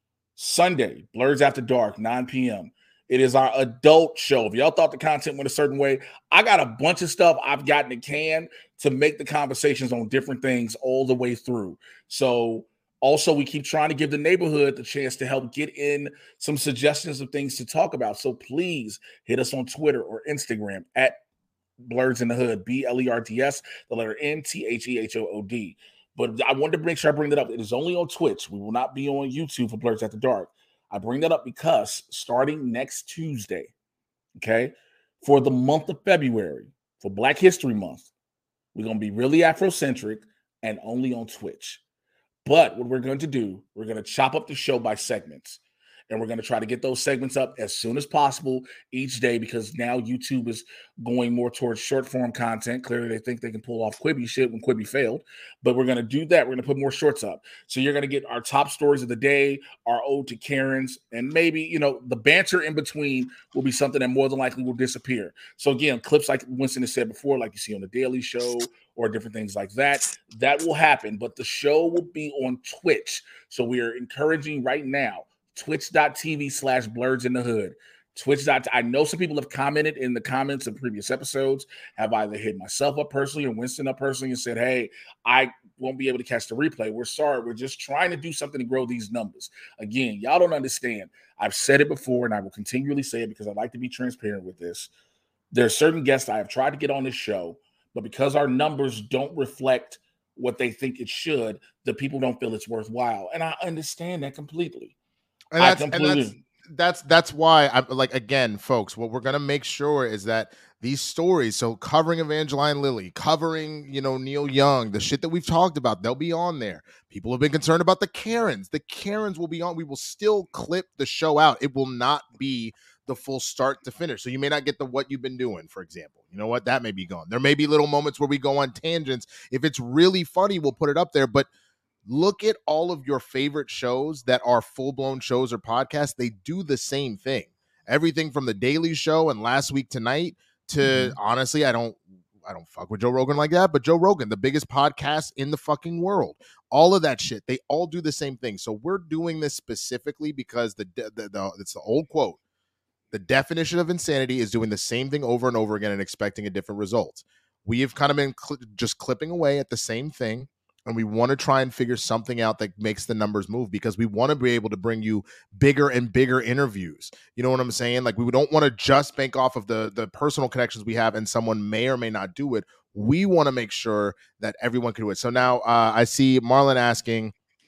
Sunday, Blurs After Dark, nine p.m. It is our adult show. If y'all thought the content went a certain way, I got a bunch of stuff I've got in the can to make the conversations on different things all the way through. So also, we keep trying to give the neighborhood the chance to help get in some suggestions of things to talk about. So please hit us on Twitter or Instagram at Blurs in the Hood, B L E R T S, the letter N T H E H O O D. But I wanted to make sure I bring that up. It is only on Twitch. We will not be on YouTube for Blurs After Dark. I bring that up because starting next Tuesday, okay, for the month of February, for Black History Month, we're going to be really Afrocentric and only on Twitch. But what we're going to do, we're going to chop up the show by segments. And we're going to try to get those segments up as soon as possible each day, because now YouTube is going more towards short form content. Clearly, they think they can pull off Quibi shit when Quibi failed. But we're going to do that. We're going to put more shorts up. So you're going to get our top stories of the day, our ode to Karens, and maybe, you know, the banter in between will be something that more than likely will disappear. So again, clips like Winston has said before, like you see on The Daily Show or different things like that, that will happen. But the show will be on Twitch. So we are encouraging right now, twitch.tv slash blurs in the hood. Twitch. I know some people have commented in the comments of previous episodes, have either hit myself up personally or Winston up personally and said, hey, I won't be able to catch the replay. We're sorry. We're just trying to do something to grow these numbers. Again, y'all don't understand. I've said it before and I will continually say it because I like to be transparent with this. There are certain guests I have tried to get on this show, but because our numbers don't reflect what they think it should, the people don't feel it's worthwhile. And I understand that completely. And that's, and that's that's that's why I'm like, again, folks, what we're gonna make sure is that these stories, so covering Evangeline Lilly, covering, you know, Neil Young, the shit that we've talked about, they'll be on there. People have been concerned about the Karens. The Karens will be on. We will still clip the show out. It will not be the full start to finish. So you may not get the what you've been doing, for example. You know what? That may be gone. There may be little moments where we go on tangents. If it's really funny, we'll put it up there. But look at all of your favorite shows that are full-blown shows or podcasts. They do the same thing. Everything from The Daily Show and Last Week Tonight to, mm-hmm. honestly, I don't I don't fuck with Joe Rogan like that, but Joe Rogan, the biggest podcast in the fucking world. All of that shit, they all do the same thing. So we're doing this specifically because the, the, the it's the old quote. The definition of insanity is doing the same thing over and over again and expecting a different result. We have kind of been cl- just clipping away at the same thing. And we want to try and figure something out that makes the numbers move, because we want to be able to bring you bigger and bigger interviews. You know what I'm saying? Like, we don't want to just bank off of the, the personal connections we have and someone may or may not do it. We want to make sure that everyone can do it. So now uh, I see Marlon asking,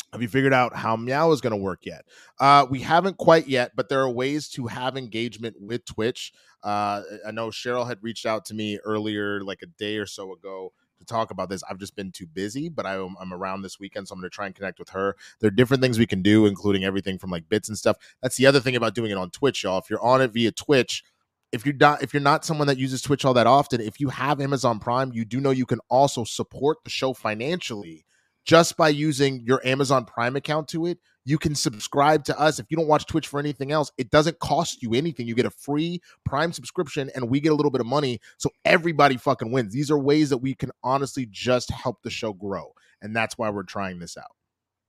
Have you figured out how Meow is going to work yet? Uh, we haven't quite yet, but there are ways to have engagement with Twitch. Uh, I know Cheryl had reached out to me earlier, like a day or so ago, to talk about this. I've just been too busy, but I, I'm around this weekend, so I'm going to try and connect with her. There are different things we can do, including everything from like bits and stuff. That's the other thing about doing it on Twitch, y'all. If you're on it via Twitch, if you're not if you're not someone that uses Twitch all that often, if you have Amazon Prime, you do know you can also support the show financially just by using your Amazon Prime account to it. You can subscribe to us. If you don't watch Twitch for anything else, it doesn't cost you anything. You get a free Prime subscription and we get a little bit of money. So everybody fucking wins. These are ways that we can honestly just help the show grow. And that's why we're trying this out.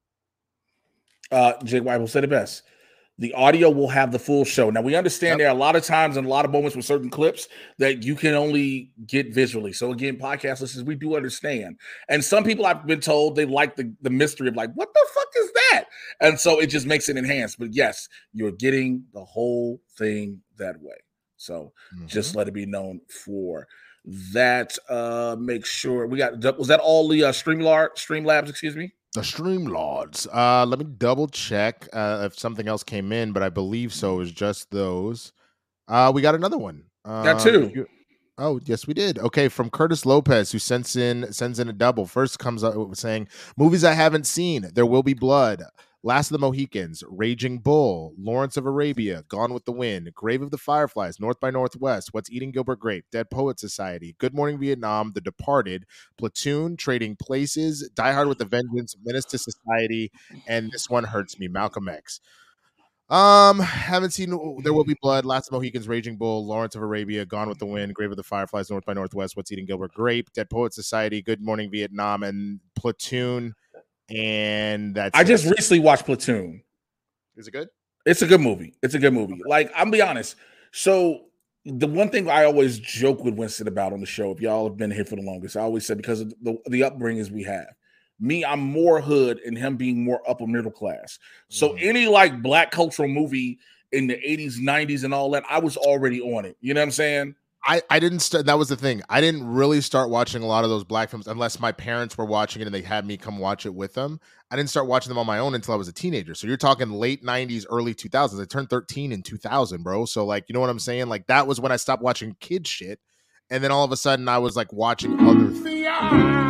Uh, Jake White will say the best. The audio will have the full show. Now, we understand yep. there are a lot of times and a lot of moments with certain clips that you can only get visually. So, again, podcast listeners, we do understand. And some people I've been told they like the, the mystery of like, what the fuck is that? And so it just makes it enhanced. But, yes, you're getting the whole thing that way. So mm-hmm. just let it be known for that. Uh, make sure we got – was that all the uh, Streamlabs, Streamlabs, excuse me? The Streamlords. Uh, let me double check uh, if something else came in, but I believe so. It was just those. Uh, we got another one. Uh, got two. You, oh, yes, we did. Okay, from Curtis Lopez, who sends in sends in a double. First comes up saying, movies I haven't seen. There Will Be Blood, Last of the Mohicans, Raging Bull, Lawrence of Arabia, Gone with the Wind, Grave of the Fireflies, North by Northwest, What's Eating Gilbert Grape, Dead Poet Society, Good Morning Vietnam, The Departed, Platoon, Trading Places, Die Hard with a Vengeance, Menace to Society, and This One Hurts Me, Malcolm X. Um, haven't seen There Will Be Blood, Last of the Mohicans, Raging Bull, Lawrence of Arabia, Gone with the Wind, Grave of the Fireflies, North by Northwest, What's Eating Gilbert Grape, Dead Poet Society, Good Morning Vietnam, and Platoon. And that's I it. just recently watched Platoon. Is it good? It's a good movie. It's a good movie. Like, I'm be honest. So the one thing I always joke with Winston about on the show, if y'all have been here for the longest, I always said because of the, the upbringings we have. Me, I'm more hood and him being more upper middle class. So mm-hmm. any like black cultural movie in the eighties, nineties, and all that, I was already on it. You know what I'm saying? I, I didn't start. That was the thing. I didn't really start watching a lot of those black films unless my parents were watching it and they had me come watch it with them. I didn't start watching them on my own until I was a teenager. So you're talking late nineties, early two thousands. I turned thirteen in two thousand, bro. So like, you know what I'm saying? Like that was when I stopped watching kid shit. And then all of a sudden I was like watching other things.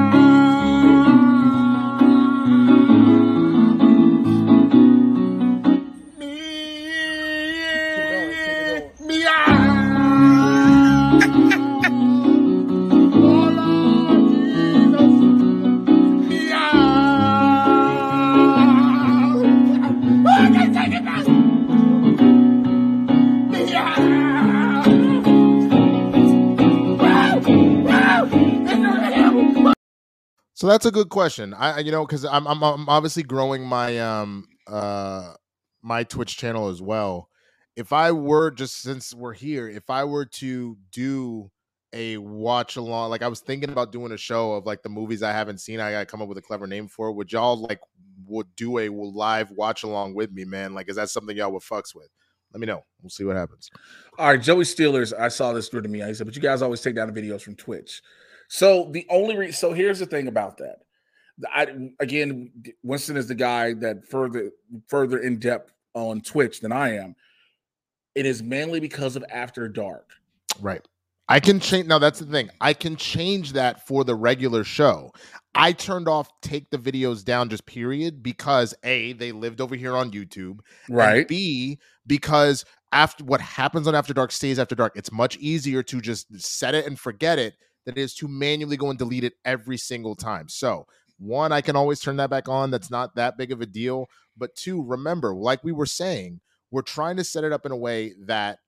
So that's a good question. I, you know, because I'm, I'm I'm obviously growing my um uh my Twitch channel as well. If I were just since we're here, if I were to do a watch along, like I was thinking about doing a show of like the movies I haven't seen, I gotta come up with a clever name for it. Would y'all like would do a live watch along with me, man? Like, is that something y'all would fucks with? Let me know. We'll see what happens. All right, Joey Steelers. I saw this through to me. I said, but you guys always take down the videos from Twitch. So the only reason, so here's the thing about that. I again, Winston is the guy that further further in depth on Twitch than I am. It is mainly because of After Dark. Right. I can change. Now that's the thing. I can change that for the regular show. I turned off take the videos down just period because A, they lived over here on YouTube. Right. And B, because after what happens on After Dark stays After Dark. It's much easier to just set it and forget it than it is to manually go and delete it every single time. So one, I can always turn that back on. That's not that big of a deal. But two, remember, like we were saying, we're trying to set it up in a way that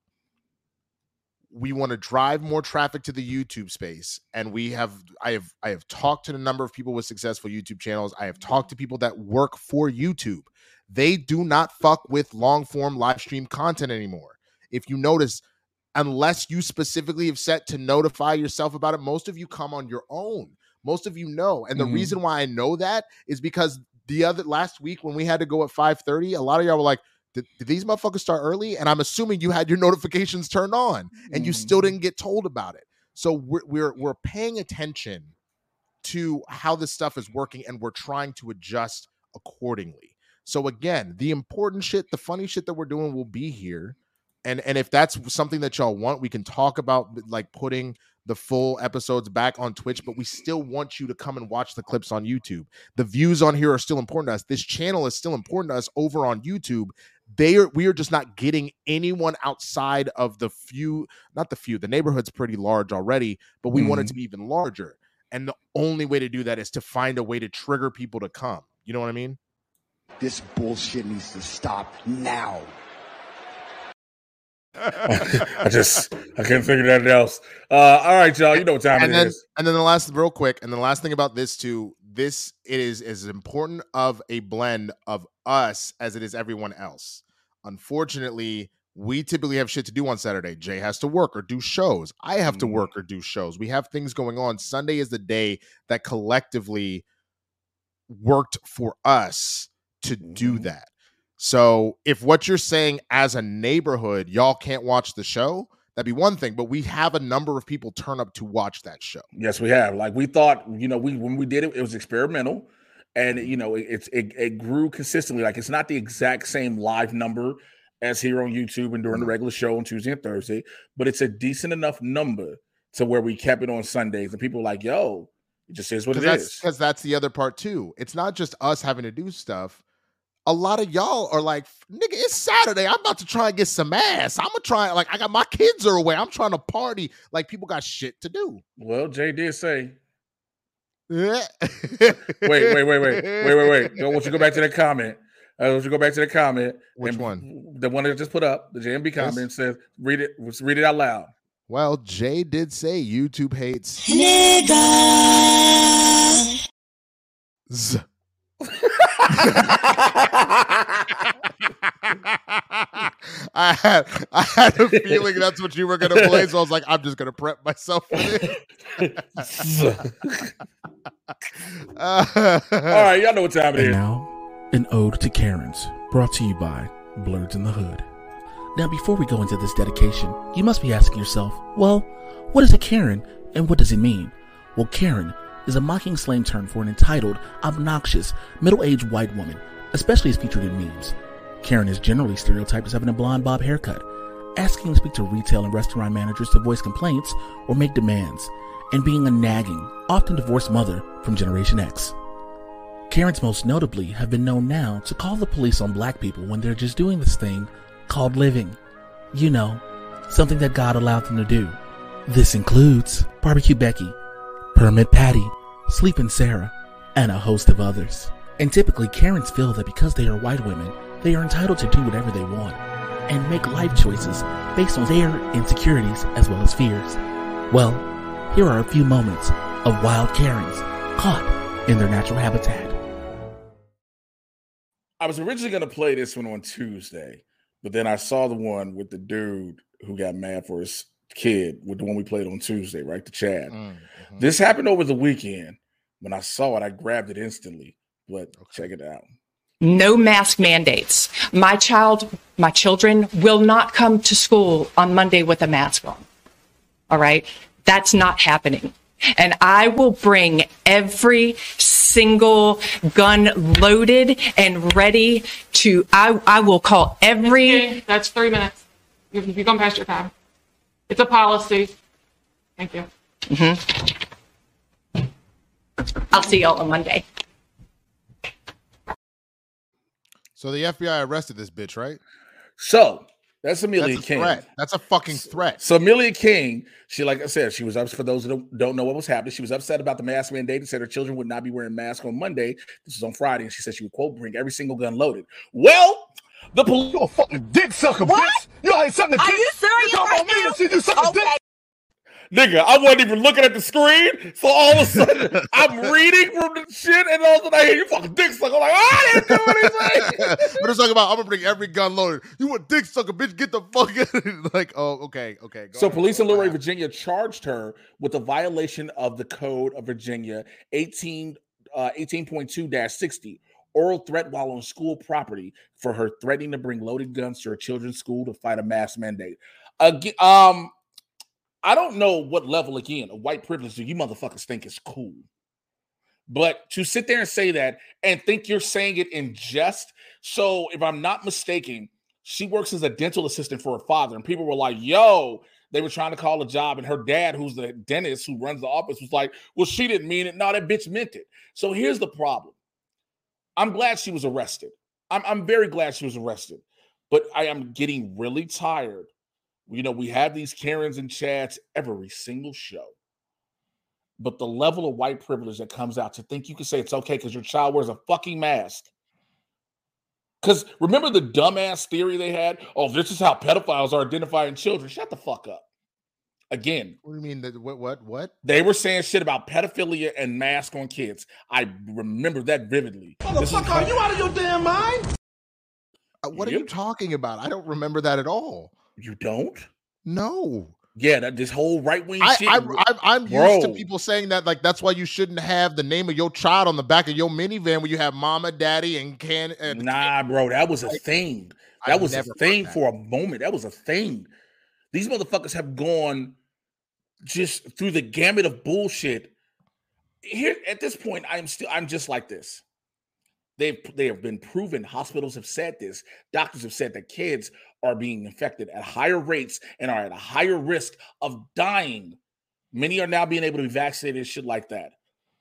we want to drive more traffic to the YouTube space. And we have, I have, I have talked to a number of people with successful YouTube channels. I have talked to people that work for YouTube. They do not fuck with long form live stream content anymore. If you notice, unless you specifically have set to notify yourself about it, most of you come on your own. Most of you know. And the mm. reason why I know that is because the other last week when we had to go at five thirty, a lot of y'all were like, Did, did these motherfuckers start early? And I'm assuming you had your notifications turned on and you still didn't get told about it. So we're, we're, we're paying attention to how this stuff is working and we're trying to adjust accordingly. So again, the important shit, the funny shit that we're doing will be here. And and if that's something that y'all want, we can talk about like putting the full episodes back on Twitch, but we still want you to come and watch the clips on YouTube. The views on here are still important to us. This channel is still important to us over on YouTube. They are, we are just not getting anyone outside of the few, not the few, the neighborhood's pretty large already, but we mm-hmm. want it to be even larger. And the only way to do that is to find a way to trigger people to come. You know what I mean? This bullshit needs to stop now. I just I can't figure that else. Uh, all right, y'all. You know what time and it then, is. And then the last, real quick, and the last thing about this too. This it is as important of a blend of us as it is everyone else. Unfortunately, we typically have shit to do on Saturday. Jay has to work or do shows. I have to work or do shows. We have things going on. Sunday is the day that collectively worked for us to do that. So if what you're saying as a neighborhood, y'all can't watch the show, that'd be one thing. But we have a number of people turn up to watch that show. Yes, we have. Like we thought, you know, we when we did it, it was experimental, and you know, it, it's it, it grew consistently. Like it's not the exact same live number as here on YouTube and during the regular show on Tuesday and Thursday, but it's a decent enough number to where we kept it on Sundays, and people are like, "Yo, it just is what it that's, is." Because that's the other part too. It's not just us having to do stuff. A lot of y'all are like, nigga, it's Saturday. I'm about to try and get some ass. I'm gonna try. Like, I got my kids are away. I'm trying to party. Like, people got shit to do. Well, Jay did say. wait, wait, wait, wait, wait, wait, wait. I want you to go back to that comment. I want you to go back to the comment. Which one? The one that I just put up. The J M B comment yes. says, "Read it. Read it out loud." Well, Jay did say YouTube hates niggas. I had I had a feeling that's what you were gonna play, so I was like, I'm just gonna prep myself for it. uh, All right, y'all know what time it is. And now, an ode to Karens, brought to you by Blurs in the Hood. Now, before we go into this dedication, you must be asking yourself, well, what is a Karen and what does it mean? Well, Karen is a mocking slang term for an entitled, obnoxious, middle-aged white woman, especially as featured in memes. Karen is generally stereotyped as having a blonde bob haircut, asking to speak to retail and restaurant managers to voice complaints or make demands, and being a nagging, often divorced mother from Generation X. Karens most notably have been known now to call the police on black people when they're just doing this thing called living. You know, something that God allowed them to do. This includes Barbecue Becky, Permit Patty, Sleepin' Sarah, and a host of others. And typically, Karens feel that because they are white women, they are entitled to do whatever they want and make life choices based on their insecurities as well as fears. Well, here are a few moments of wild Karens caught in their natural habitat. I was originally going to play this one on Tuesday, but then I saw the one with the dude who got mad for his kid, with the one we played on Tuesday, right? The Chad. Mm-hmm. This happened over the weekend. When I saw it, I grabbed it instantly. But check it out. No mask mandates. My child, my children will not come to school on Monday with a mask on. All right? That's not happening. And I will bring every single gun loaded and ready to, I, I will call every. Okay, that's three minutes. You've, you've gone past your time. It's a policy. Thank you. Mm-hmm. I'll see y'all on Monday. So the F B I arrested this bitch, right? So that's Amelia that's a King. Threat. That's a fucking threat. So Amelia King, she, like I said, she was upset. For those who don't know what was happening, she was upset about the mask mandate and said her children would not be wearing masks on Monday. This was on Friday, and she said she would, quote, bring every single gun loaded. Well, the police. You're a fucking dick sucker, What? bitch. You ain't something to Are you serious You come right on me now? and see you sucking Okay. dick. Nigga, I wasn't even looking at the screen, so all of a sudden I'm reading from the shit, and all of a sudden I hear you fucking dick sucker. I'm like, oh, I didn't do anything. But it's talking about I'm gonna bring every gun loaded. You a dick sucker, bitch? Get the fuck out. Like, oh, okay, okay. Go so ahead. police in Luray, Virginia, charged her with a violation of the Code of Virginia eighteen point two dash sixty, oral threat while on school property, for her threatening to bring loaded guns to her children's school to fight a mask mandate. Again, um. I don't know what level, again, of white privilege do you motherfuckers think is cool. But to sit there and say that and think you're saying it in jest. So if I'm not mistaken, she works as a dental assistant for her father. And people were like, yo, they were trying to call a job. And her dad, who's the dentist who runs the office, was like, well, she didn't mean it. No, that bitch meant it. So here's the problem. I'm glad she was arrested. I'm, I'm very glad she was arrested. But I am getting really tired. You know, we have these Karens and Chads every single show. But the level of white privilege that comes out to think you can say it's okay because your child wears a fucking mask. Because remember the dumbass theory they had? Oh, this is how pedophiles are identifying children. Shut the fuck up. Again. What do you mean? That, what, what, what? They were saying shit about pedophilia and mask on kids. I remember that vividly. Motherfucker, are you out of your damn mind? Uh, what yep. are you talking about? I don't remember that at all. You don't? No. Yeah, that this whole right wing shit. I, I, I'm used Bro. to people saying that, like, that's why you shouldn't have the name of your child on the back of your minivan when you have mama, daddy, and can. And nah, bro, that was a thing. That I've was a thing for a moment. That was a thing. These motherfuckers have gone just through the gamut of bullshit. Here at this point, I'm still. I'm just like this. They've they have been proven. Hospitals have said this. Doctors have said that kids are being infected at higher rates and are at a higher risk of dying. Many are now being able to be vaccinated and shit like that.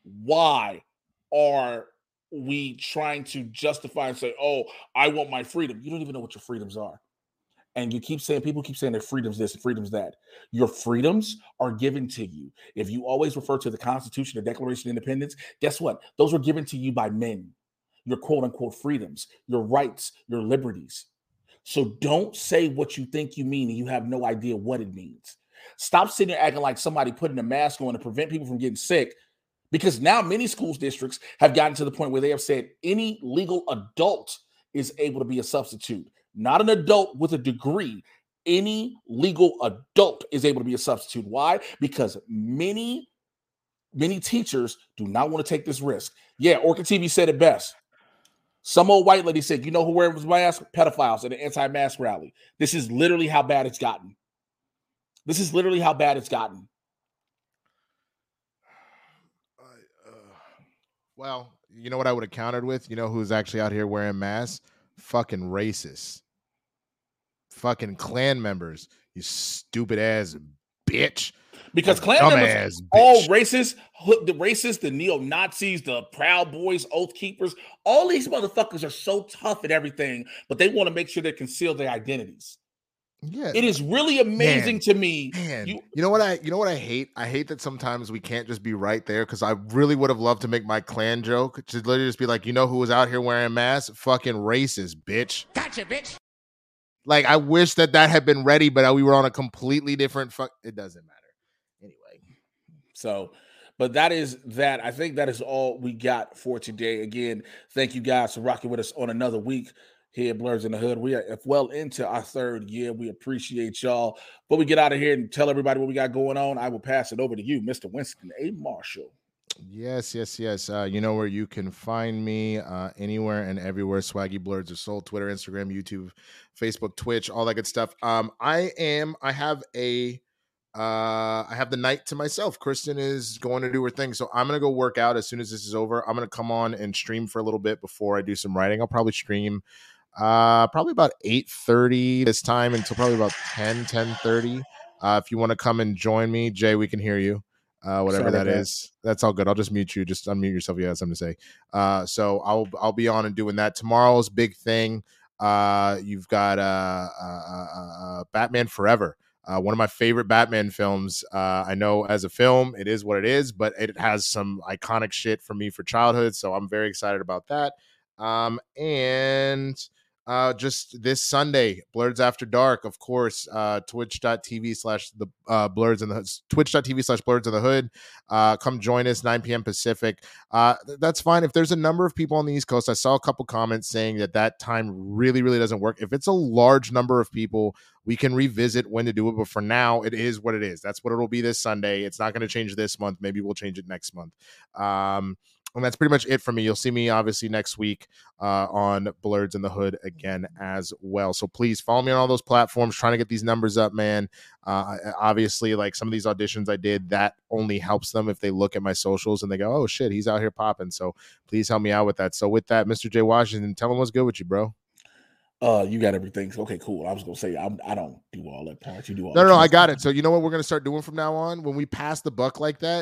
Why are we trying to justify and say, oh, I want my freedom? You don't even know what your freedoms are. And you keep saying, people keep saying that freedom's this and freedom's that. Your freedoms are given to you. If you always refer to the Constitution, the Declaration of Independence, guess what? Those were given to you by men. Your quote unquote freedoms, your rights, your liberties. So don't say what you think you mean and you have no idea what it means. Stop sitting there acting like somebody putting a mask on to prevent people from getting sick, because now many school districts have gotten to the point where they have said any legal adult is able to be a substitute. Not an adult with a degree. Any legal adult is able to be a substitute. Why? Because many, many teachers do not want to take this risk. Yeah, Orca T V said it best. Some old white lady said, you know who wears masks? Pedophiles at an anti-mask rally. This is literally how bad it's gotten. This is literally how bad it's gotten. Uh, uh, well, you know what I would have countered with? You know who's actually out here wearing masks? Fucking racists. Fucking Klan members. You stupid ass bitch. Because Klan members, all racist, the racists, the neo-Nazis, the Proud Boys, Oath Keepers, all these motherfuckers are so tough at everything, but they want to make sure they conceal their identities. Yeah, it is really amazing man, to me. Man, you, you know what I, you know what I hate? I hate that sometimes we can't just be right there, because I really would have loved to make my Klan joke to literally just be like, you know who was out here wearing masks? Fucking racist, bitch. Gotcha, bitch. Like, I wish that that had been ready, but we were on a completely different. Fuck, it doesn't matter. So, but that is that. I think that is all we got for today. Again, thank you guys for rocking with us on another week here at Blurs in the Hood. We are well into our third year. We appreciate y'all. But we get out of here and tell everybody what we got going on, I will pass it over to you, Mister Winston A. Marshall. Yes, yes, yes. Uh, you know where you can find me, uh, anywhere and everywhere. Swaggy Blurs of Soul, Twitter, Instagram, YouTube, Facebook, Twitch, all that good stuff. Um, I am, I have a Uh, I have the night to myself. Kristen is going to do her thing, so I'm going to go work out as soon as this is over. I'm going to come on and stream for a little bit before I do some writing. I'll probably stream uh, probably about eight thirty this time until probably about ten, ten thirty. Uh, if you want to come and join me, Jay, we can hear you. Uh, whatever that, that is, that's all good. I'll just mute you. Just unmute yourself if you have something to say. Uh, so I'll I'll be on and doing that. Tomorrow's big thing. Uh, you've got uh, uh, uh, Batman Forever. Uh, one of my favorite Batman films. Uh, I know as a film, it is what it is, but it has some iconic shit for me for childhood. So I'm very excited about that. Um, and uh, just this Sunday, Blurs After Dark, of course, uh, twitch.tv slash the uh, Blurs in the twitch.tv slash Blurs in the Hood. Uh, come join us, nine p.m. Pacific. Uh, th- that's fine. If there's a number of people on the East Coast, I saw a couple comments saying that that time really, really doesn't work. If it's a large number of people, we can revisit when to do it. But for now, it is what it is. That's what it'll be this Sunday. It's not going to change this month. Maybe we'll change it next month. Um, And that's pretty much it for me. You'll see me obviously next week uh, on Blurs in the Hood again as well. So please follow me on all those platforms, trying to get these numbers up, man. Uh, obviously, like some of these auditions I did, that only helps them if they look at my socials and they go, oh shit, he's out here popping. So please help me out with that. So with that, Mister Jay Washington, tell them what's good with you, bro. Uh, you got everything. Okay, cool. I was gonna say I'm, I don't do all that part. You do all. No, no, no, I stuff. got it. So you know what we're gonna start doing from now on? When we pass the buck like that,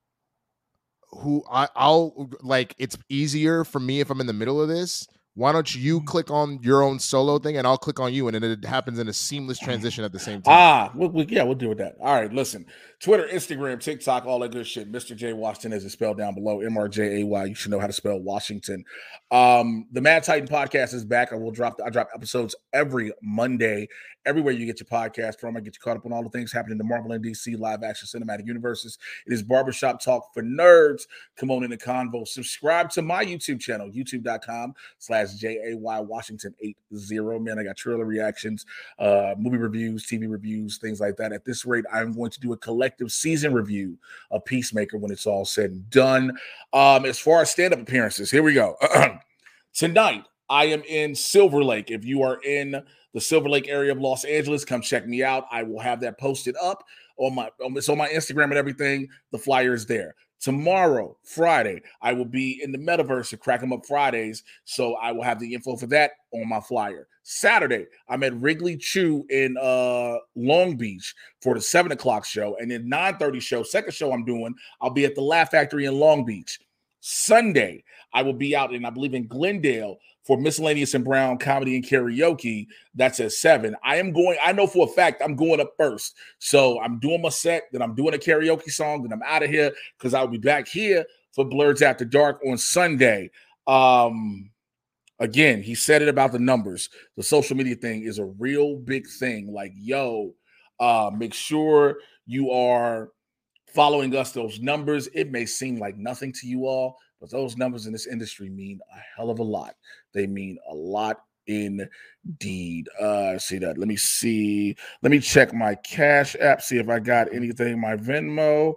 who I, I'll like, it's easier for me if I'm in the middle of this. Why don't you click on your own solo thing and I'll click on you, and then it happens in a seamless transition at the same time. Ah, we, we, yeah, we'll deal with that. All right, listen. Twitter, Instagram, TikTok, all that good shit. Mister Jay Washington is spelled down below. M R J A Y. You should know how to spell Washington. Um, the Mad Titan podcast is back. I will drop. I drop episodes every Monday, everywhere you get your podcast from. I get you caught up on all the things happening in the Marvel and D C live action cinematic universes. It is barbershop talk for nerds. Come on in the convo. Subscribe to my YouTube channel, youtube dot com slash J A Y Washington eighty. Man, I got trailer reactions, uh, movie reviews, T V reviews, things like that. At this rate, I'm going to do a collective season review of Peacemaker when it's all said and done. Um, as far as stand-up appearances, here we go. Tonight, I am in Silver Lake. If you are in the Silver Lake area of Los Angeles, come check me out. I will have that posted up on my, it's on my Instagram and everything. The flyer is there. Tomorrow, Friday, I will be in the metaverse at Crack 'em Up Fridays, so I will have the info for that on my flyer. Saturday, I'm at Wrigley Chew in uh, Long Beach for the seven o'clock show, and then nine thirty show, second show I'm doing, I'll be at the Laugh Factory in Long Beach. Sunday, I will be out in, I believe, in Glendale for Miscellaneous and Brown Comedy and Karaoke. That's at seven. I am going, I know for a fact I'm going up first. So I'm doing my set, then I'm doing a karaoke song, then I'm out of here because I'll be back here for Blurs After Dark on Sunday. Um, again, he said it about the numbers. The social media thing is a real big thing. Like, yo, uh, make sure you are following us. Those numbers, it may seem like nothing to you all, but those numbers in this industry mean a hell of a lot. They mean a lot indeed. Uh, see that. Let me see. Let me check my Cash App, see if I got anything. My Venmo,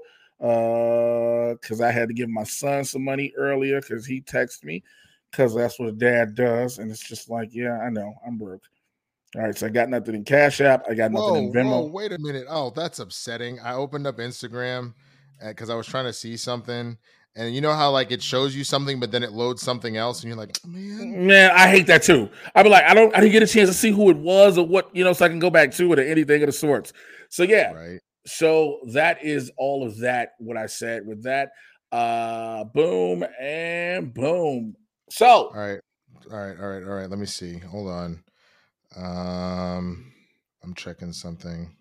uh, because I had to give my son some money earlier because he texted me, because that's what a dad does. And it's just like, yeah, I know, I'm broke. All right, so I got nothing in Cash App. I got nothing Whoa, in Venmo. whoa, wait a minute. Oh, that's upsetting. I opened up Instagram because I was trying to see something. And you know how like it shows you something, but then it loads something else, and you're like, man, man, I hate that too. I'd be like, I don't, I didn't get a chance to see who it was or what, you know, so I can go back to it or anything of the sorts. So yeah, right. So that is all of that. What I said with that, uh, boom and boom. So all right, all right, all right, all right. Let me see. Hold on. Um, I'm checking something.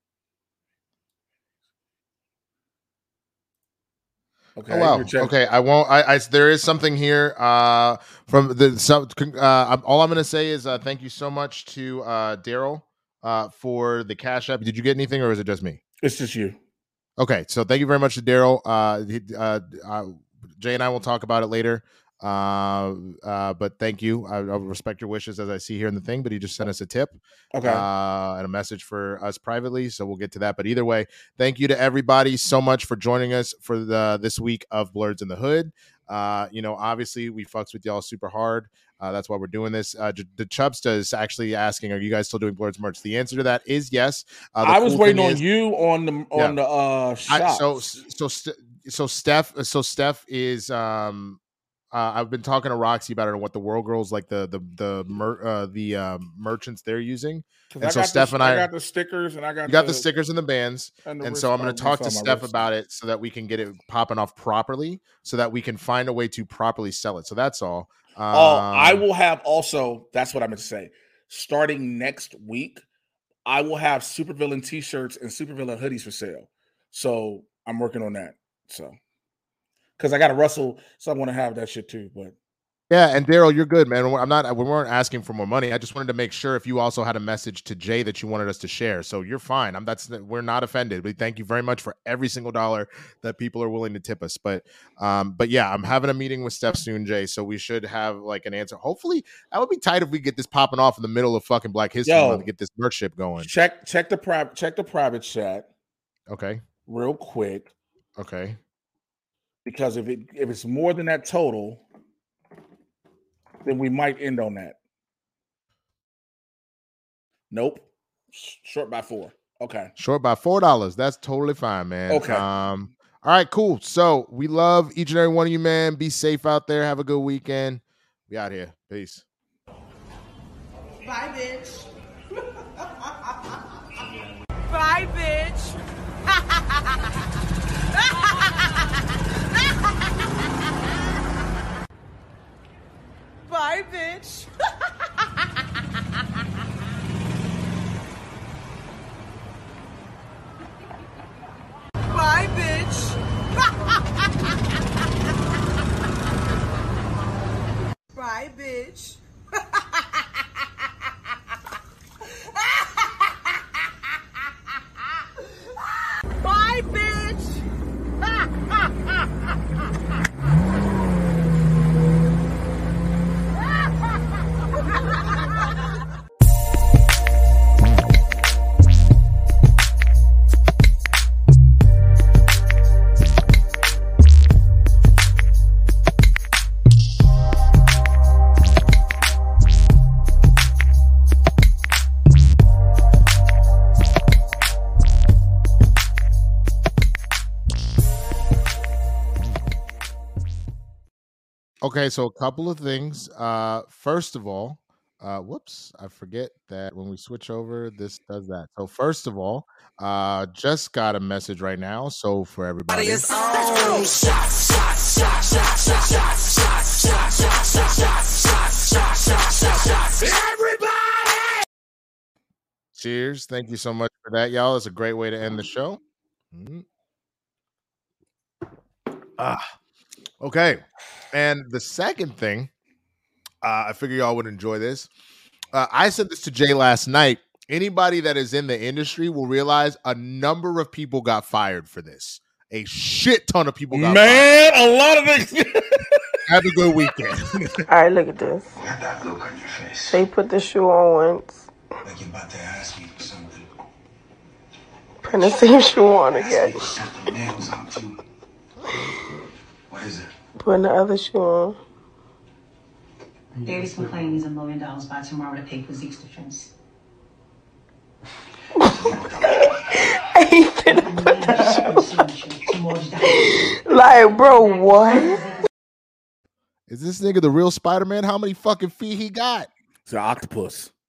Okay. Oh, wow. Okay. I won't. I, I. There is something here. Uh, from the. So, uh, all I'm going to say is uh, thank you so much to uh, Daryl uh, for the Cash App. Did you get anything, or is it just me? It's just you. Okay. So thank you very much to Daryl. Uh, uh, uh, Jay and I will talk about it later. Uh, uh, but thank you. I, I respect your wishes as I see here in the thing. But he just sent us a tip. Okay. Uh, and a message for us privately. So we'll get to that. But either way, thank you to everybody so much for joining us for the this week of Blurs in the Hood. Uh, you know, obviously we fucks with y'all super hard. Uh, that's why we're doing this. Uh, the Chubsta is actually asking, are you guys still doing Blurs merch? The answer to that is yes. Uh, I was cool waiting on is, you on the on yeah. the uh shop. I, so so so Steph so Steph is um. Uh, I've been talking to Roxy about it and what the World Girls like the the the mer, uh, the um, merchants they're using, and I so Steph the, and I, I got the stickers and I got you got the, the stickers and the bands, and, the and wrist, so I'm going to talk to Steph wrist. about it so that we can get it popping off properly, so that we can find a way to properly sell it. So that's all. Um, oh, I will have also. That's what I meant to say. Starting next week, I will have Supervillain T-shirts and Supervillain hoodies for sale. So I'm working on that. So because I got to Russell, so I want to have that shit too, but. Yeah, and Daryl, you're good, man. I'm not. We weren't asking for more money. I just wanted to make sure if you also had a message to Jay that you wanted us to share. So you're fine. I'm. That's. We're not offended. We thank you very much for every single dollar that people are willing to tip us. But, um, but yeah, I'm having a meeting with Steph soon, Jay. So we should have like an answer. Hopefully, that would be tight if we get this popping off in the middle of fucking Black History Month to get this merch ship going. Check check the private check the private chat. Okay. Real quick. Okay. Because if it if it's more than that total, then we might end on that. Nope. Short by four. Okay. Short by four dollars. That's totally fine, man. Okay. Um, all right, cool. So we love each and every one of you, man. Be safe out there. Have a good weekend. We out here. Peace. Bye, bitch. Bye, bitch. Bye, bitch. Bye, bitch. Bye, bitch. Bye, bitch. Okay, so a couple of things. Uh, first of all, uh, whoops, I forget that when we switch over, this does that. So first of all, uh, just got a message right now. So for everybody, cheers. Thank you so much for that, y'all. It's a great way to end the show. Mhm. Ah, okay. And the second thing, uh, I figure y'all would enjoy this. Uh, I said this to Jay last night. Anybody that is in the industry will realize a number of people got fired for this. A shit ton of people got Man, fired. a lot of niggas. Have a good weekend. All right, look at this. Got that look on your face. They put the shoe on once, Like you're about to ask me for something. put the same shoe on again, Got the nails on too. What is it? putting the other shoe on. Davis McClain needs a million dollars by tomorrow to pay for Zeke's defense. I ain't finna put that shoe. Like, bro, what? Is this nigga the real Spider-Man? How many fucking feet he got? It's an octopus.